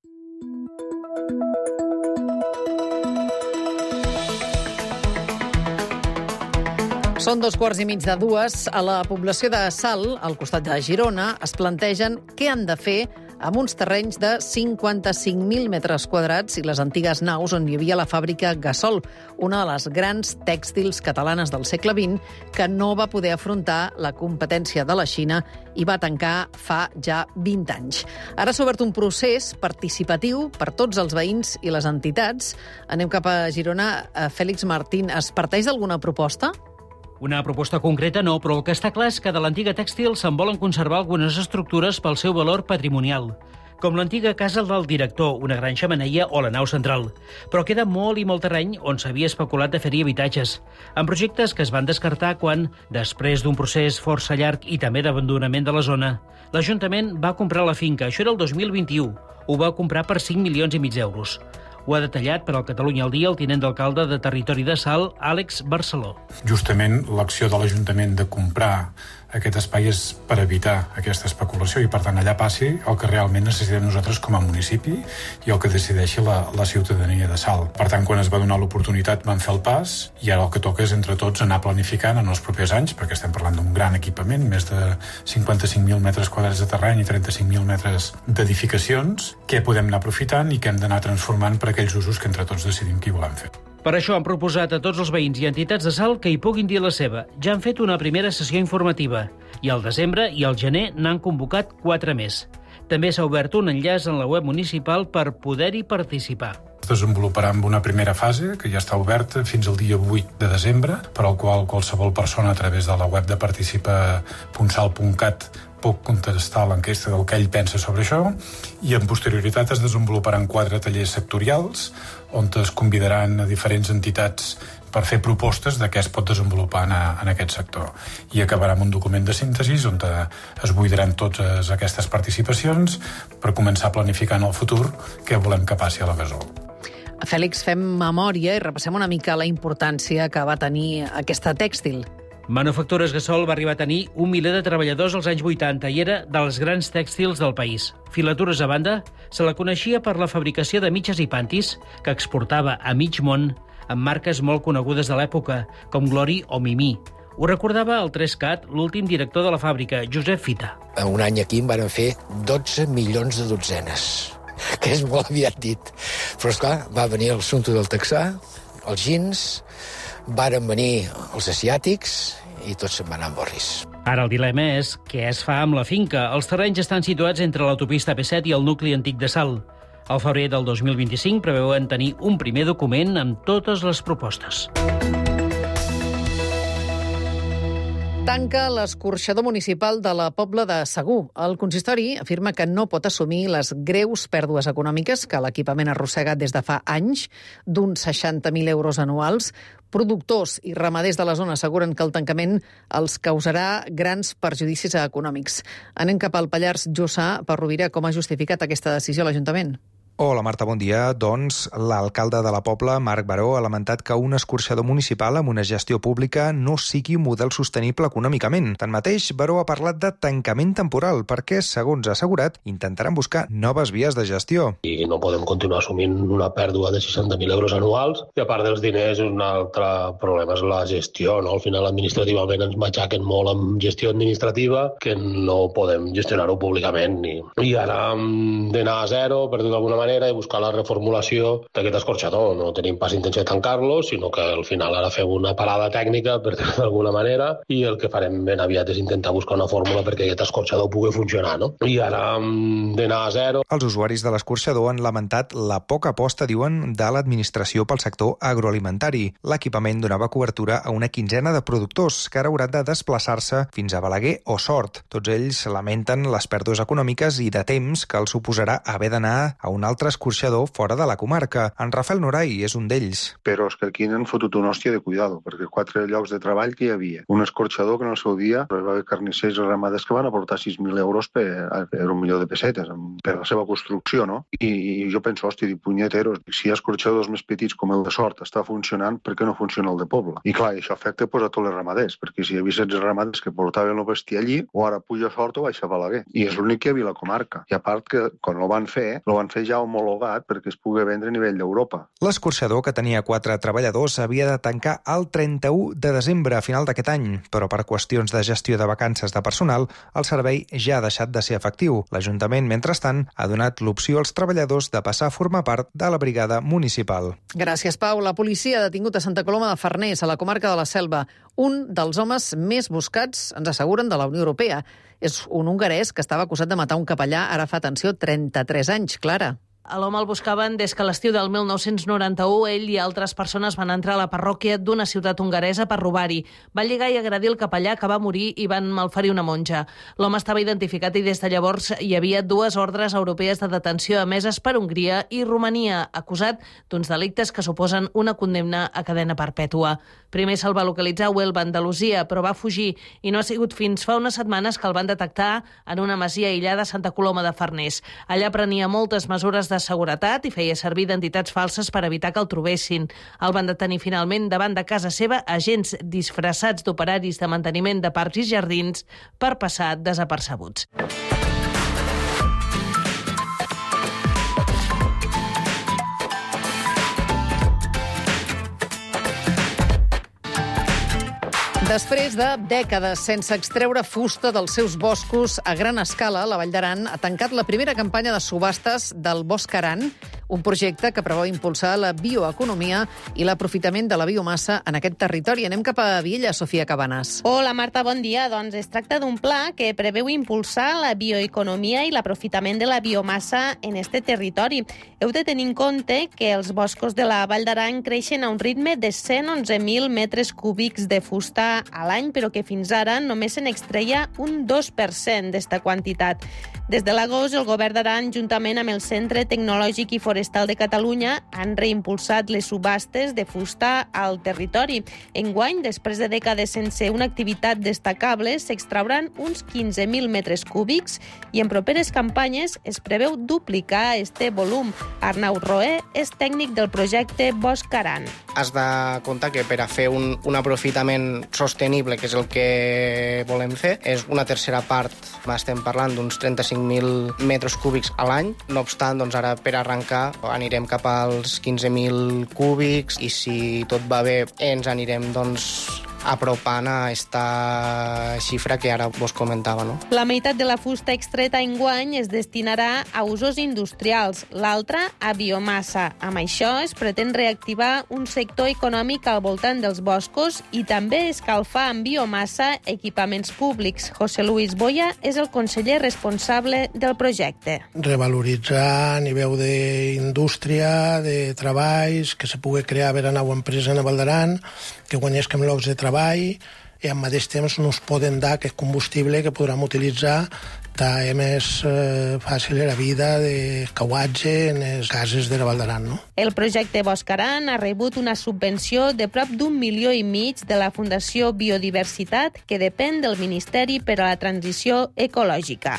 Són dos quarts i mig de dues. A la població de Salt, al costat de Girona, es plantegen què han de fer amb uns terrenys de cinquanta-cinc mil metres quadrats i les antigues naus on hi havia la fàbrica Gasol, una de les grans tèxtils catalanes del segle vint, que no va poder afrontar la competència de la Xina i va tancar fa ja vint anys. Ara s'ha obert un procés participatiu per tots els veïns i les entitats. Anem cap a Girona. Fèlix Martín, es parteix d'alguna proposta? Una proposta concreta no, però el que està clar és que de l'antiga tèxtil se'n volen conservar algunes estructures pel seu valor patrimonial, com l'antiga casa del director, una gran xemeneia o la nau central. Però queda molt i molt terreny on s'havia especulat de fer-hi habitatges, amb projectes que es van descartar quan, després d'un procés força llarg i també d'abandonament de la zona, l'Ajuntament va comprar la finca. Això era el dos mil vint-i-u. Ho va comprar per cinc milions i mig d'euros. Ho ha detallat per al Catalunya al dia el tinent d'alcalde de Territori de Salt, Àlex Barceló. Justament l'acció de l'Ajuntament de comprar aquest espai és per evitar aquesta especulació i, per tant, allà passi el que realment necessitem nosaltres com a municipi i el que decideixi la, la ciutadania de Salt. Per tant, quan es va donar l'oportunitat vam fer el pas i ara el que toca és entre tots anar planificant en els propers anys, perquè estem parlant d'un gran equipament, més de cinquanta-cinc mil metres quadrats de terreny i trenta-cinc mil metres d'edificacions, què podem anar aprofitant i què hem d'anar transformant per aquells usos que entre tots decidim qui volem fer. Per això han proposat a tots els veïns i entitats de Salt que hi puguin dir la seva. Ja han fet una primera sessió informativa i al desembre i al gener n'han convocat quatre més. També s'ha obert un enllaç en la web municipal per poder-hi participar. Es desenvoluparà amb una primera fase, que ja està oberta fins al dia vuit de desembre, per al qual qualsevol persona a través de la web de participa punt salt punt cat puc contestar l'enquesta del que ell pensa sobre això, i en posterioritat es desenvoluparan quatre tallers sectorials on es convidaran a diferents entitats per fer propostes de què es pot desenvolupar en, a, en aquest sector. I acabarà amb un document de síntesi on es buidaran totes aquestes participacions per començar a planificar en el futur què volem que passi a la Gasol. Fèlix, fem memòria i repassem una mica la importància que va tenir aquesta tèxtil. Manufactures Gasol va arribar a tenir un miler de treballadors als anys vuitanta i era dels grans tèxtils del país. Filatures a banda, se la coneixia per la fabricació de mitges i pantis que exportava a mig món amb marques molt conegudes de l'època, com Glory o Mimí. Ho recordava el tres cat, l'últim director de la fàbrica, Josep Fita. Un any aquí en van fer dotze milions de dotzenes, que és molt aviat dit. Però, esclar, va venir el sunto del texà, els jeans, varen venir els asiàtics i tots se'n van anar amb borris. Ara el dilema és què es fa amb la finca. Els terrenys estan situats entre l'autopista P set i el nucli antic de Salt. Al febrer del dos mil vint-i-cinc preveuen tenir un primer document amb totes les propostes. Tanca l'escorxador municipal de la Pobla de Segur. El consistori afirma que no pot assumir les greus pèrdues econòmiques que l'equipament arrossega des de fa anys, d'uns seixanta mil euros anuals. Productors i ramaders de la zona asseguren que el tancament els causarà grans perjudicis econòmics. Anem cap al Pallars Jussà. Per Rovira, com ha justificat aquesta decisió l'Ajuntament? Hola, Marta, bon dia. Doncs l'alcalde de la Pobla, Marc Baró, ha lamentat que un escorxador municipal amb una gestió pública no sigui un model sostenible econòmicament. Tanmateix, Baró ha parlat de tancament temporal perquè, segons ha assegurat, intentaran buscar noves vies de gestió. I no podem continuar assumint una pèrdua de seixanta mil euros anuals i a part dels diners un altre problema és la gestió, no? Al final administrativament ens matxaquen molt amb gestió administrativa que no podem gestionar-ho públicament i, i ara hem d'anar a zero, per dir d'alguna manera, manera i buscar la reformulació d'aquest escorxador. No tenim pas intenció de tancar-lo, sinó que al final ara fem una parada tècnica, per dir-ho d'alguna manera, i el que farem ben aviat és intentar buscar una fórmula perquè aquest escorxador pugui funcionar, no? I ara hem d'anar a zero. Els usuaris de l'escorxador han lamentat la poca aposta, diuen, de l'administració pel sector agroalimentari. L'equipament donava cobertura a una quinzena de productors que ara hauran de desplaçar-se fins a Balaguer o Sort. Tots ells lamenten les pèrdues econòmiques i de temps que els suposarà haver d'anar a un altre altre escorxador fora de la comarca. En Rafael Noray és un d'ells. Però és que aquí n'han fotut una hòstia de cuidado, perquè quatre llocs de treball que hi havia. Un escorxador que en el seu dia hi va haver carnissers i ramaders que van aportar sis mil euros per, per un milió de pessetes per la seva construcció, no? I, i jo penso, hòstia, dic, punyeteros, si hi ha escorxadors més petits com el de Sort està funcionant, per què no funciona el de Pobla? I clar, això afecta pues, a tots els ramaders, perquè si hi havia setze ramaders que portaven el bestiar allí, o ara puja a Sort o baixa a Balaguer. I és l'únic que hi havia a la comarca. I a part que quan ho van fer, ho van fer ja homologat perquè es pugui vendre a nivell d'Europa. L'escorxador, que tenia quatre treballadors, havia de tancar el trenta-u de desembre a final d'aquest any, però per qüestions de gestió de vacances de personal, el servei ja ha deixat de ser efectiu. L'Ajuntament, mentrestant, ha donat l'opció als treballadors de passar a formar part de la brigada municipal. Gràcies, Pau. La policia ha detingut a Santa Coloma de Farners, a la comarca de la Selva, un dels homes més buscats, ens asseguren, de la Unió Europea. És un hongarès que estava acusat de matar un capellà ara fa, atenció, trenta-tres anys, Clara. A l'home el buscaven des que a l'estiu del mil nou-cents noranta-u ell i altres persones van entrar a la parròquia d'una ciutat hongaresa per robar-hi. Van lligar i agredir el capellà, que va morir, i van malferir una monja. L'home estava identificat i des de llavors hi havia dues ordres europees de detenció emeses per Hongria i Romania, acusat d'uns delictes que suposen una condemna a cadena perpètua. Primer se'l va localitzar a Huelva, Andalusia, però va fugir i no ha sigut fins fa unes setmanes que el van detectar en una masia aïllada a Santa Coloma de Farners. Allà prenia moltes mesures de de seguretat i feia servir identitats falses per evitar que el trobessin. El van detenir finalment davant de casa seva agents disfressats d'operaris de manteniment de parcs i jardins per passar desapercebuts. Després de dècades sense extreure fusta dels seus boscos a gran escala, la Vall d'Aran ha tancat la primera campanya de subhastes del Bosc Aran, un projecte que preveu impulsar la bioeconomia i l'aprofitament de la biomassa en aquest territori. Anem cap a Viella, Sofia Cabanas. Hola, Marta, bon dia. Doncs es tracta d'un pla que preveu impulsar la bioeconomia i l'aprofitament de la biomassa en este territori. Heu de tenir en compte que els boscos de la Vall d'Aran creixen a un ritme de cent onze mil metres cúbics de fusta a l'any, però que fins ara només se n'extreia un dos per cent d'esta quantitat. Des de l'agost, el govern d'Aran, juntament amb el Centre Tecnològic i Forestal de Catalunya, han reimpulsat les subhastes de fusta al territori. Enguany, després de dècades sense una activitat destacable, s'extrauran uns quinze mil metres cúbics i en properes campanyes es preveu duplicar este volum. Arnau Roé és tècnic del projecte Bosc Aran. Has de comptar que per a fer un, un aprofitament sostenible, que és el que volem fer, és una tercera part, estem parlant d'uns trenta-cinc mil metres cúbics a l'any. No obstant, doncs ara per arrencar anirem cap als quinze mil cúbics i si tot va bé ens anirem doncs apropant a esta xifra que ara vos comentava, no? La meitat de la fusta extreta enguany es destinarà a usos industrials, l'altra a biomassa. Amb això es pretén reactivar un sector econòmic al voltant dels boscos i també escalfar amb biomassa equipaments públics. José Luis Boya és el conseller responsable del projecte. Revaloritzar a nivell d'indústria, de treballs, que se pugui crear vera nova empresa a Vall d'Aran, que guanyesquem llocs de treball i al mateix temps no es poden dar aquest combustible que podrem utilitzar de més eh, fàcil la vida de cauatge en les cases de la Vall d'Aran, no? El projecte Bosc Aran ha rebut una subvenció de prop d'un milió i mig de la Fundació Biodiversitat, que depèn del Ministeri per a la Transició Ecològica.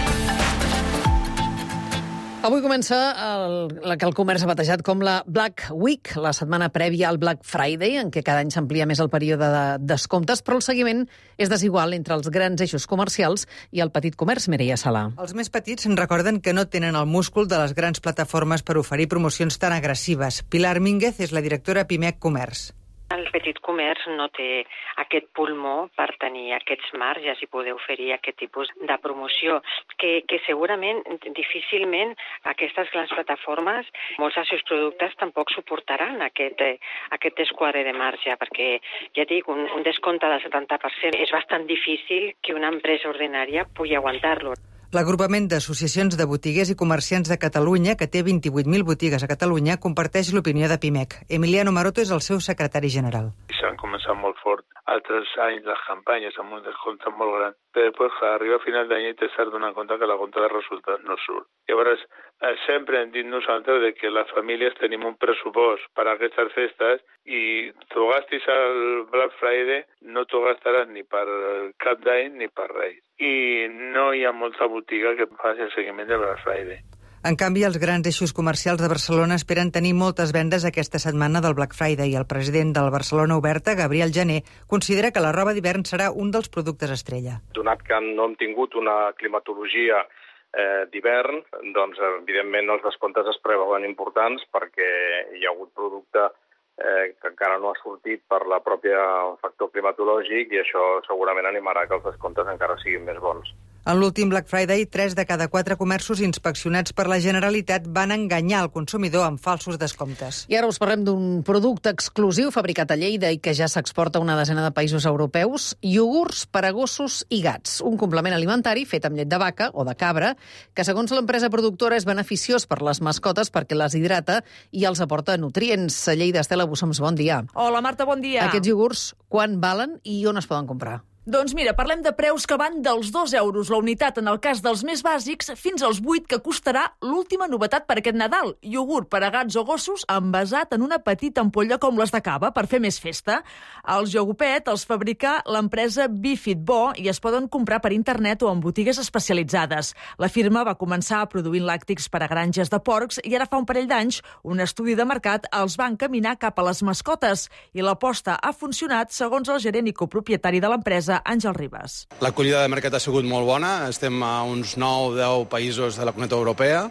Avui comença el, la que el comerç ha batejat com la Black Week, la setmana prèvia al Black Friday, en què cada any s'amplia més el període de descomptes, però el seguiment és desigual entre els grans eixos comercials i el petit comerç. Mireia Sala. Els més petits se'n recorden que no tenen el múscul de les grans plataformes per oferir promocions tan agressives. Pilar Mínguez és la directora Pimec Comerç. El petit comerç no té aquest pulmó per tenir aquests marges i poder oferir aquest tipus de promoció, que, que segurament, difícilment, aquestes grans plataformes, molts dels seus productes tampoc suportaran aquest, aquest desquadre de marge, perquè, ja dic, un, un descompte del setanta per cent és bastant difícil que una empresa ordinària pugui aguantar-lo. L'agrupament d'associacions de botiguers i comerciants de Catalunya, que té vint-i-vuit mil botigues a Catalunya, comparteix l'opinió de Pimec. Emiliano Maroto és el seu secretari general. S'han començat molt fort. Altres anys les campanyes amb un descompte molt gran. Però després, que arriba a final d'any i t'has donat compte que la compta de resultats no surt. Llavors, sempre hem dit nosaltres de que les famílies tenim un pressupost per a aquestes festes i t'ho gastis al Black Friday, no t'ho gastaràs ni per Cap d'Any ni per Reis. I no hi ha molta botiga que faci el seguiment del Black Friday. En canvi, els grans eixos comercials de Barcelona esperen tenir moltes vendes aquesta setmana del Black Friday. El president del Barcelona Oberta, Gabriel Jané, considera que la roba d'hivern serà un dels productes estrella. Donat que no hem tingut una climatologia eh, d'hivern, doncs evidentment els descomptes es preveuen importants perquè hi ha hagut producte eh, que encara no ha sortit per la pròpia factor climatològic i això segurament animarà que els descomptes encara siguin més bons. En l'últim Black Friday, tres de cada quatre comerços inspeccionats per la Generalitat van enganyar el consumidor amb falsos descomptes. I ara us parlem d'un producte exclusiu fabricat a Lleida i que ja s'exporta a una desena de països europeus, iogurts per a gossos i gats, un complement alimentari fet amb llet de vaca o de cabra, que segons l'empresa productora és beneficiós per les mascotes perquè les hidrata i els aporta nutrients. A Lleida, Estela Bussoms, bon dia. Hola, Marta, bon dia. Aquests iogurts, quan valen i on es poden comprar? Doncs mira, parlem de preus que van dels dos euros la unitat en el cas dels més bàsics fins als vuit que costarà l'última novetat per aquest Nadal, iogurt per a gats o gossos envasat en una petita ampolla com les de cava per fer més festa. Els iogopet els fabrica l'empresa Bifid Bo i es poden comprar per internet o en botigues especialitzades. La firma va començar produint làctics per a granges de porcs i ara fa un parell d'anys un estudi de mercat els va encaminar cap a les mascotes i l'aposta ha funcionat segons el gerent i copropietari de l'empresa Àngel Ribas. L'acollida de mercat ha sigut molt bona, estem a uns nou o deu països de la Comunitat Europea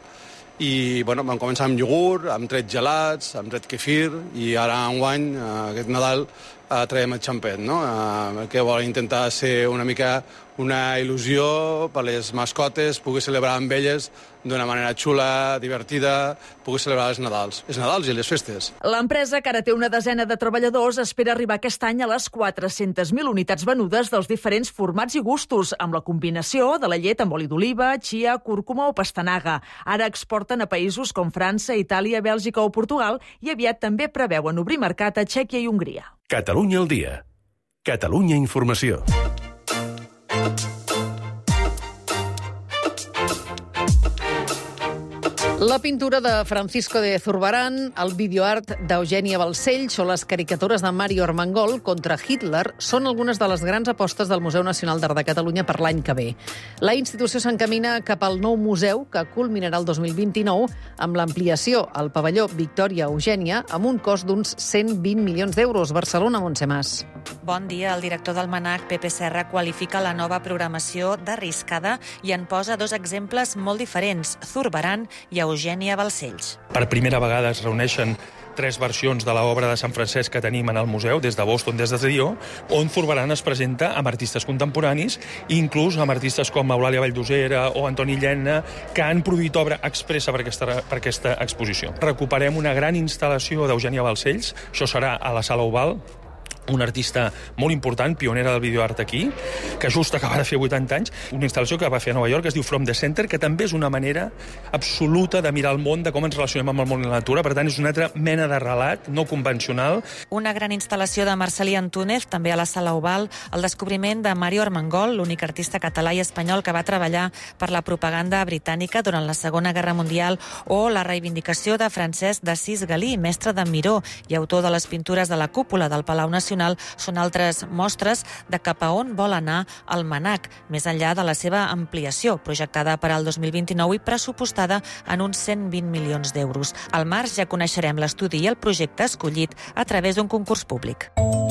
i bueno, vam començar amb iogurt, amb tret gelats, amb tret kefir i ara enguany, aquest Nadal, uh, traiem el xampet, no? Uh, que vol intentar ser una mica una il·lusió per les mascotes, pugui celebrar amb elles d'una manera xula, divertida, pugui celebrar els Nadals. Els Nadals i les festes. L'empresa, que ara té una desena de treballadors, espera arribar aquest any a les quatre-centes mil unitats venudes dels diferents formats i gustos, amb la combinació de la llet amb oli d'oliva, chia, cúrcuma o pastanaga. Ara exporten a països com França, Itàlia, Bèlgica o Portugal i aviat també preveuen obrir mercat a Txèquia i Hongria. Catalunya al dia. Catalunya Informació. La pintura de Francisco de Zurbarán, el videoart d'Eugènia Balcells o les caricatures de Mario Armengol contra Hitler són algunes de les grans apostes del Museu Nacional d'Art de Catalunya per l'any que ve. La institució s'encamina cap al nou museu, que culminarà el dos mil vint-i-nou amb l'ampliació al pavelló Victòria Eugènia amb un cost d'uns cent vint milions d'euros. Barcelona, Montse Mas. Bon dia. El director del MANAC, Pepe Serra, qualifica la nova programació d'arriscada i en posa dos exemples molt diferents, Zurbarán i Eugènia Balcells. Per primera vegada es reuneixen tres versions de l'obra de Sant Francesc que tenim en el museu, des de Boston, des de Rio, on Zurbarán es presenta amb artistes contemporanis, inclús amb artistes com Eulàlia Valldosera o Antoni Llenna, que han produït obra expressa per aquesta, per aquesta exposició. Recuperem una gran instal·lació d'Eugènia Balcells, això serà a la Sala Oval, una artista molt important, pionera del videoart aquí, que just acaba de fer vuitanta anys, una instal·lació que va fer a Nova York, que es diu From the Center, que també és una manera absoluta de mirar el món, de com ens relacionem amb el món i la natura. Per tant, és una altra mena de relat no convencional. Una gran instal·lació de Marcelí Antúnez, també a la Sala Oval, el descobriment de Mario Armengol, l'únic artista català i espanyol que va treballar per la propaganda britànica durant la Segona Guerra Mundial, o la reivindicació de Francesc d'Assís Galí, mestre de Miró i autor de les pintures de la cúpula del Palau Nacional, són altres mostres de cap a on vol anar el MANAC, més enllà de la seva ampliació, projectada per al dos mil vint-i-nou i pressupostada en uns cent vint milions d'euros. Al març ja coneixerem l'estudi i el projecte escollit a través d'un concurs públic.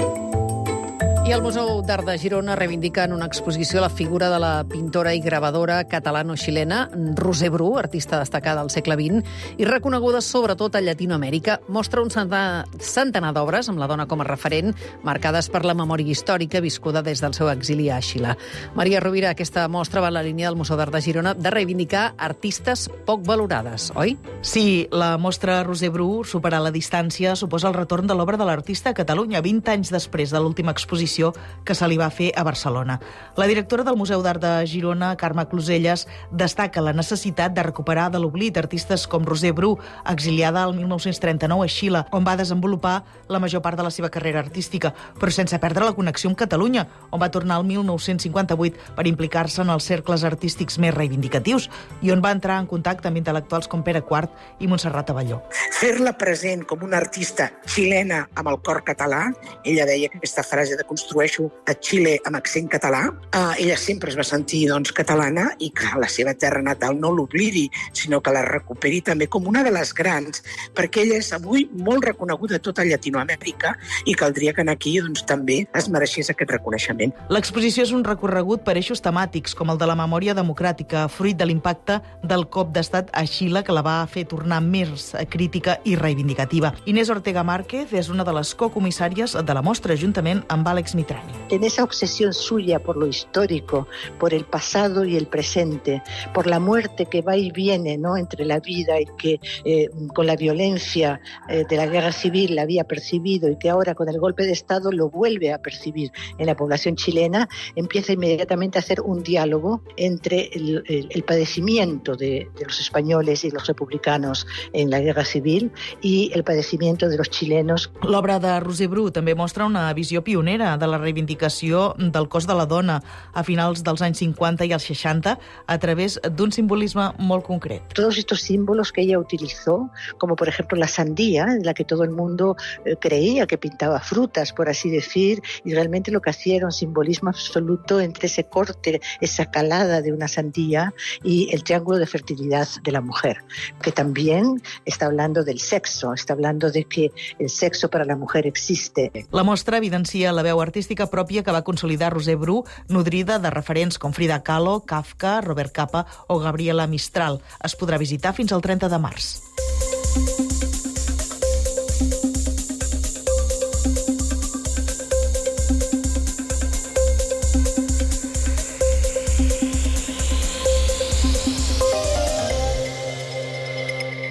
I el Museu d'Art de Girona reivindica en una exposició la figura de la pintora i gravadora catalano-xilena Roser Bru, artista destacada al segle vint i reconeguda sobretot a Llatinoamèrica. Mostra un centenar, centenar d'obres amb la dona com a referent, marcades per la memòria històrica viscuda des del seu exili a Xile. Maria Rovira, aquesta mostra va en la línia del Museu d'Art de Girona de reivindicar artistes poc valorades, oi? Sí, la mostra Roser Bru, superar la distància, suposa el retorn de l'obra de l'artista a Catalunya, vint anys després de l'última exposició que se li va fer a Barcelona. La directora del Museu d'Art de Girona, Carme Closelles, destaca la necessitat de recuperar de l'oblit artistes com Roser Bru, exiliada al mil nou-cents trenta-nou a Xile, on va desenvolupar la major part de la seva carrera artística, però sense perdre la connexió amb Catalunya, on va tornar el mil nou-cents cinquanta-vuit per implicar-se en els cercles artístics més reivindicatius i on va entrar en contacte amb intel·lectuals com Pere Quart i Montserrat Abelló. Fer-la present com una artista xilena amb el cor català, ella deia que aquesta frase de construeixo a Xile amb accent català. Uh, ella sempre es va sentir doncs, catalana i que la seva terra natal no l'oblidi, sinó que la recuperi també com una de les grans, perquè ella és avui molt reconeguda a tota Llatinoamèrica i caldria que aquí doncs, també es mereixés aquest reconeixement. L'exposició és un recorregut per eixos temàtics, com el de la memòria democràtica, fruit de l'impacte del cop d'estat a Xile, que la va fer tornar més crítica i reivindicativa. Inés Ortega Márquez és una de les cocomissàries de la mostra, juntament amb Àlex Mitrani. En esa obsesión suya por lo histórico, por el pasado y el presente, por la muerte que va y viene, ¿no?, entre la vida y que eh, con la violencia eh, de la guerra civil la había percibido y que ahora con el golpe de Estado lo vuelve a percibir en la población chilena, empieza inmediatamente a hacer un diálogo entre el, el, el padecimiento de, de los españoles y los republicanos en la guerra civil y el padecimiento de los chilenos. L'obra de Roser Bru també mostra una visió pionera de la reivindicació del cos de la dona a finals dels anys cinquanta i als seixanta a través d'un simbolisme molt concret. Todos estos símbolos que ella utilizó, como por ejemplo la sandía, en la que todo el mundo eh, creía que pintaba frutas, por así decir, y realmente lo que hacía era un simbolismo absoluto entre ese corte, esa calada de una sandía y el triángulo de fertilidad de la mujer, que también está hablando del sexo, está hablando de que el sexo para la mujer existe. La mostra evidencia la veu artística pròpia que va consolidar Roser Bru, nodrida de referents com Frida Kahlo, Kafka, Robert Capa o Gabriela Mistral. Es podrà visitar fins al trenta de març.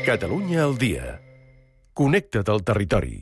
Catalunya al dia. Connecta't al territori.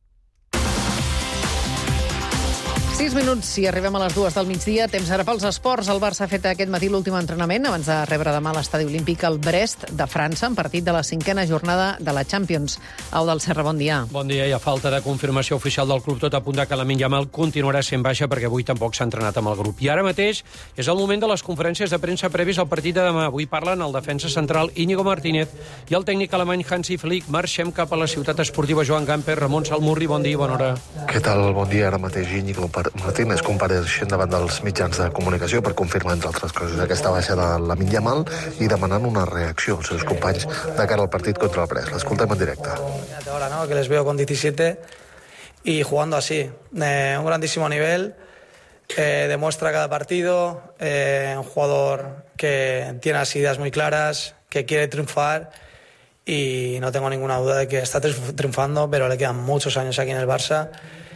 sis minuts i arribem a les dues del migdia. Temps ara pels esports. El Barça ha fet aquest matí l'últim entrenament abans de rebre demà a l'estadi olímpic el Brest de França, en partit de la cinquena jornada de la Champions. Au del Serra, bon dia. Bon dia. I a falta de confirmació oficial del club, tot apunta que Lamine Yamal continuarà sent baixa perquè avui tampoc s'ha entrenat amb el grup. I ara mateix és el moment de les conferències de premsa previs al partit de demà. Avui parlen el defensa central Íñigo Martínez i el tècnic alemany Hansi Flick. Marxem cap a la ciutat esportiva Joan Gamper. Ramon Salmurri, bon dia i bona hora. Què tal? Bon dia. Ara mateix Íñigo Martínez compareixent davant dels mitjans de comunicació per confirmar, entre altres coses, aquesta baixa de Lamine Yamal i demanant una reacció als seus companys de cara al partit contra el Brest. L'escoltem en directe. Ahora, ¿no? Que les veo con diecisiete y jugando así, eh, un grandísimo nivel, eh, demuestra cada partido, eh, un jugador que tiene las ideas muy claras, que quiere triunfar y no tengo ninguna duda de que está triunfando, pero le quedan muchos años aquí en el Barça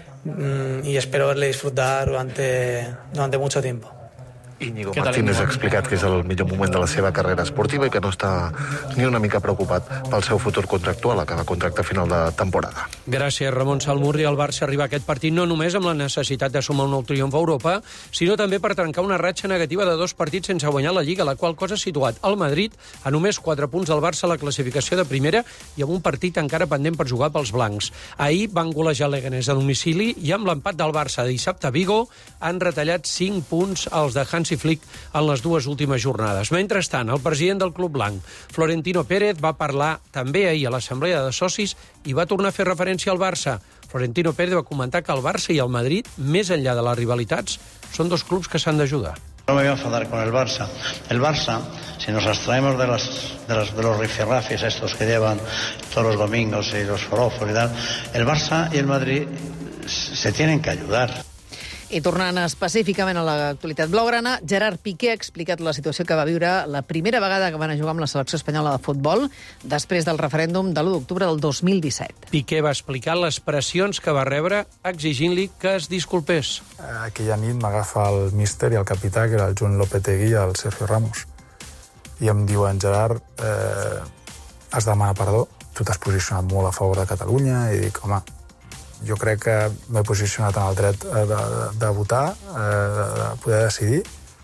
y espero verle disfrutar durante, durante mucho tiempo. Íñigo Martínez ha explicat que és el millor moment de la seva carrera esportiva i que no està ni una mica preocupat pel seu futur contractual, acabar contracte final de temporada. Gràcies, Ramon Salmurri. El Barça arriba a aquest partit no només amb la necessitat de sumar un nou triomf a Europa, sinó també per trencar una ratxa negativa de dos partits sense guanyar la Lliga, la qual cosa ha situat el Madrid a només quatre punts del Barça a la classificació de primera i amb un partit encara pendent per jugar pels blancs. Ahir van golejar Leganés a domicili i amb l'empat del Barça de dissabte a Vigo han retallat cinc punts als de Hansi Flick en les dues últimes jornades. Mentrestant, el president del Club Blanc, Florentino Pérez, va parlar també ahir a l'assemblea de socis i va tornar a fer referència al Barça. Florentino Pérez va comentar que el Barça i el Madrid, més enllà de les rivalitats, són dos clubs que s'han d'ajudar. No me voy a enfadar con el Barça. El Barça, si nos abstraemos de, las, de, las, de los rifirrafis estos que llevan todos los domingos y los forofos y tal, el Barça y el Madrid se tienen que ayudar. I tornant específicament a l'actualitat blaugrana, Gerard Piqué ha explicat la situació que va viure la primera vegada que van a jugar amb la selecció espanyola de futbol després del referèndum de l'u d'octubre del dos mil disset. Piqué va explicar les pressions que va rebre exigint-li que es disculpés. Aquella nit m'agafa el míster i el capità, que era el Joan Lopetegui i el Sergio Ramos, i em diuen: Gerard, eh, has de demanar perdó, tu t'has posicionat molt a favor de Catalunya, i dic, home, jo crec que m'he posicionat en el dret de, de, de votar, de, de poder decidir.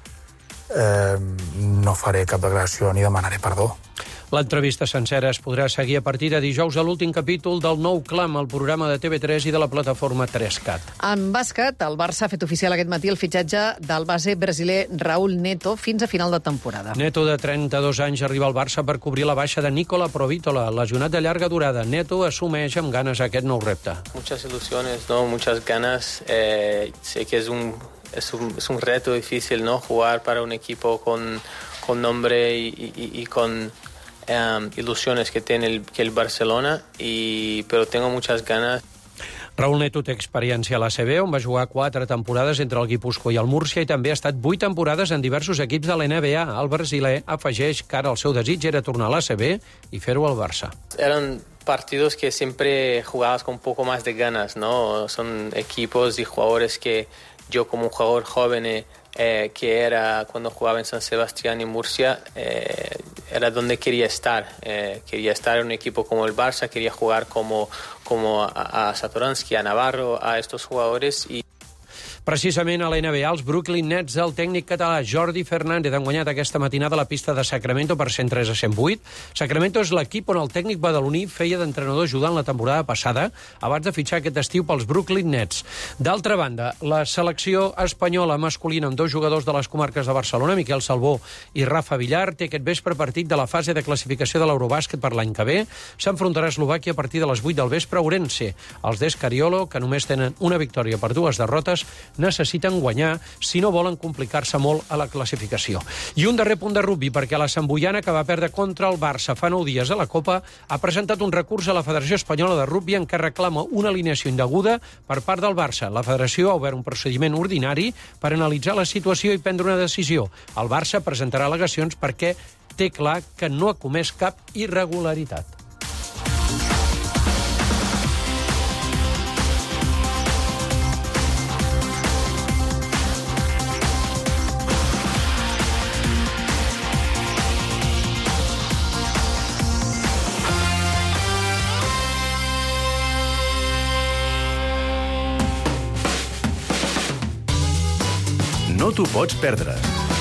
Eh, no faré cap declaració ni demanaré perdó. L'entrevista sencera es podrà seguir a partir de dijous a l'últim capítol del Nou Clam, el programa de T V tres i de la plataforma tres cat. En bàsquet, el Barça ha fet oficial aquest matí el fitxatge del base brasiler Raúl Neto fins a final de temporada. Neto, de trenta-dos anys, arriba al Barça per cobrir la baixa de Nicola Provítola, lesionat de llarga durada. Neto assumeix amb ganes aquest nou repte. Muchas ilusiones, ¿no? Muchas ganas. Eh, sé que es un, es un, es un reto difícil, ¿no? Jugar para un equipo con, con nombre y, y, y con Um, ilusiones que tiene el, que el Barcelona, y, pero tengo muchas ganas. Raúl Neto té experiència a l'A C B, on va jugar quatre temporades entre el Guipúscoa i el Múrcia, i també ha estat vuit temporades en diversos equips de l'N B A. El brasiler afegeix que ara el seu desig era tornar a l'A C B i fer-ho al Barça. Eran partidos que siempre jugabas con un poco más de ganas, ¿no? Son equipos y jugadores que yo, como un jugador joven, eh, que era cuando jugaba en San Sebastián y Murcia, eh, era donde quería estar. Eh, quería estar en un equipo como el Barça, quería jugar como, como a, a Satoransky, a Navarro, a estos jugadores. Y Precisament a l'N B A, els Brooklyn Nets del tècnic català Jordi Fernández han guanyat aquesta matinada la pista de Sacramento per cent tres a cent vuit. Sacramento és l'equip on el tècnic badaloní feia d'entrenador ajudant la temporada passada, abans de fitxar aquest estiu pels Brooklyn Nets. D'altra banda, la selecció espanyola masculina amb dos jugadors de les comarques de Barcelona, Miquel Salvó i Rafa Villar, té aquest vespre partit de la fase de classificació de l'Eurobàsquet per l'any que ve. S'enfrontarà a Eslovàquia a partir de les vuit del vespre a Ourense. Els d'Escariolo, que només tenen una victòria per dues derrotes, necessiten guanyar si no volen complicar-se molt a la classificació. I un darrer punt de rugbi, perquè la Samboiana, que va perdre contra el Barça fa nou dies a la Copa, ha presentat un recurs a la Federació Espanyola de Rugbi en què reclama una alineació indeguda per part del Barça. La Federació ha obert un procediment ordinari per analitzar la situació i prendre una decisió. El Barça presentarà al·legacions perquè té clar que no ha comès cap irregularitat. no t'ho pots perdre.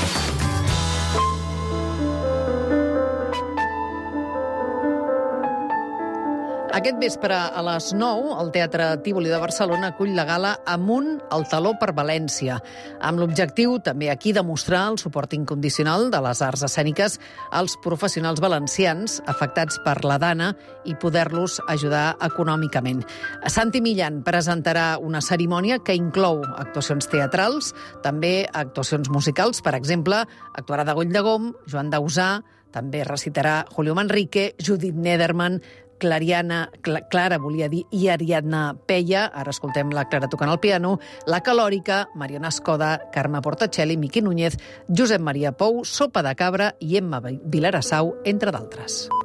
Aquest vespre a les nou, el Teatre Tívoli de Barcelona acull la gala Amunt el taló per València, amb l'objectiu també aquí de mostrar el suport incondicional de les arts escèniques als professionals valencians afectats per la dana i poder-los ajudar econòmicament. Santi Millán presentarà una cerimònia que inclou actuacions teatrals, també actuacions musicals, per exemple, actuarà Dagoll de Gom, Joan Dausà, també recitarà Julio Manrique, Judith Nederman, Clariana, Cla- Clara, volia dir, i Ariadna Peia, ara escoltem la Clara tocant el piano, la Calòrica, Mariona Escoda, Carme Portacelli, Miqui Núñez, Josep Maria Pou, Sopa de Cabra i Emma Vilarassau, entre d'altres.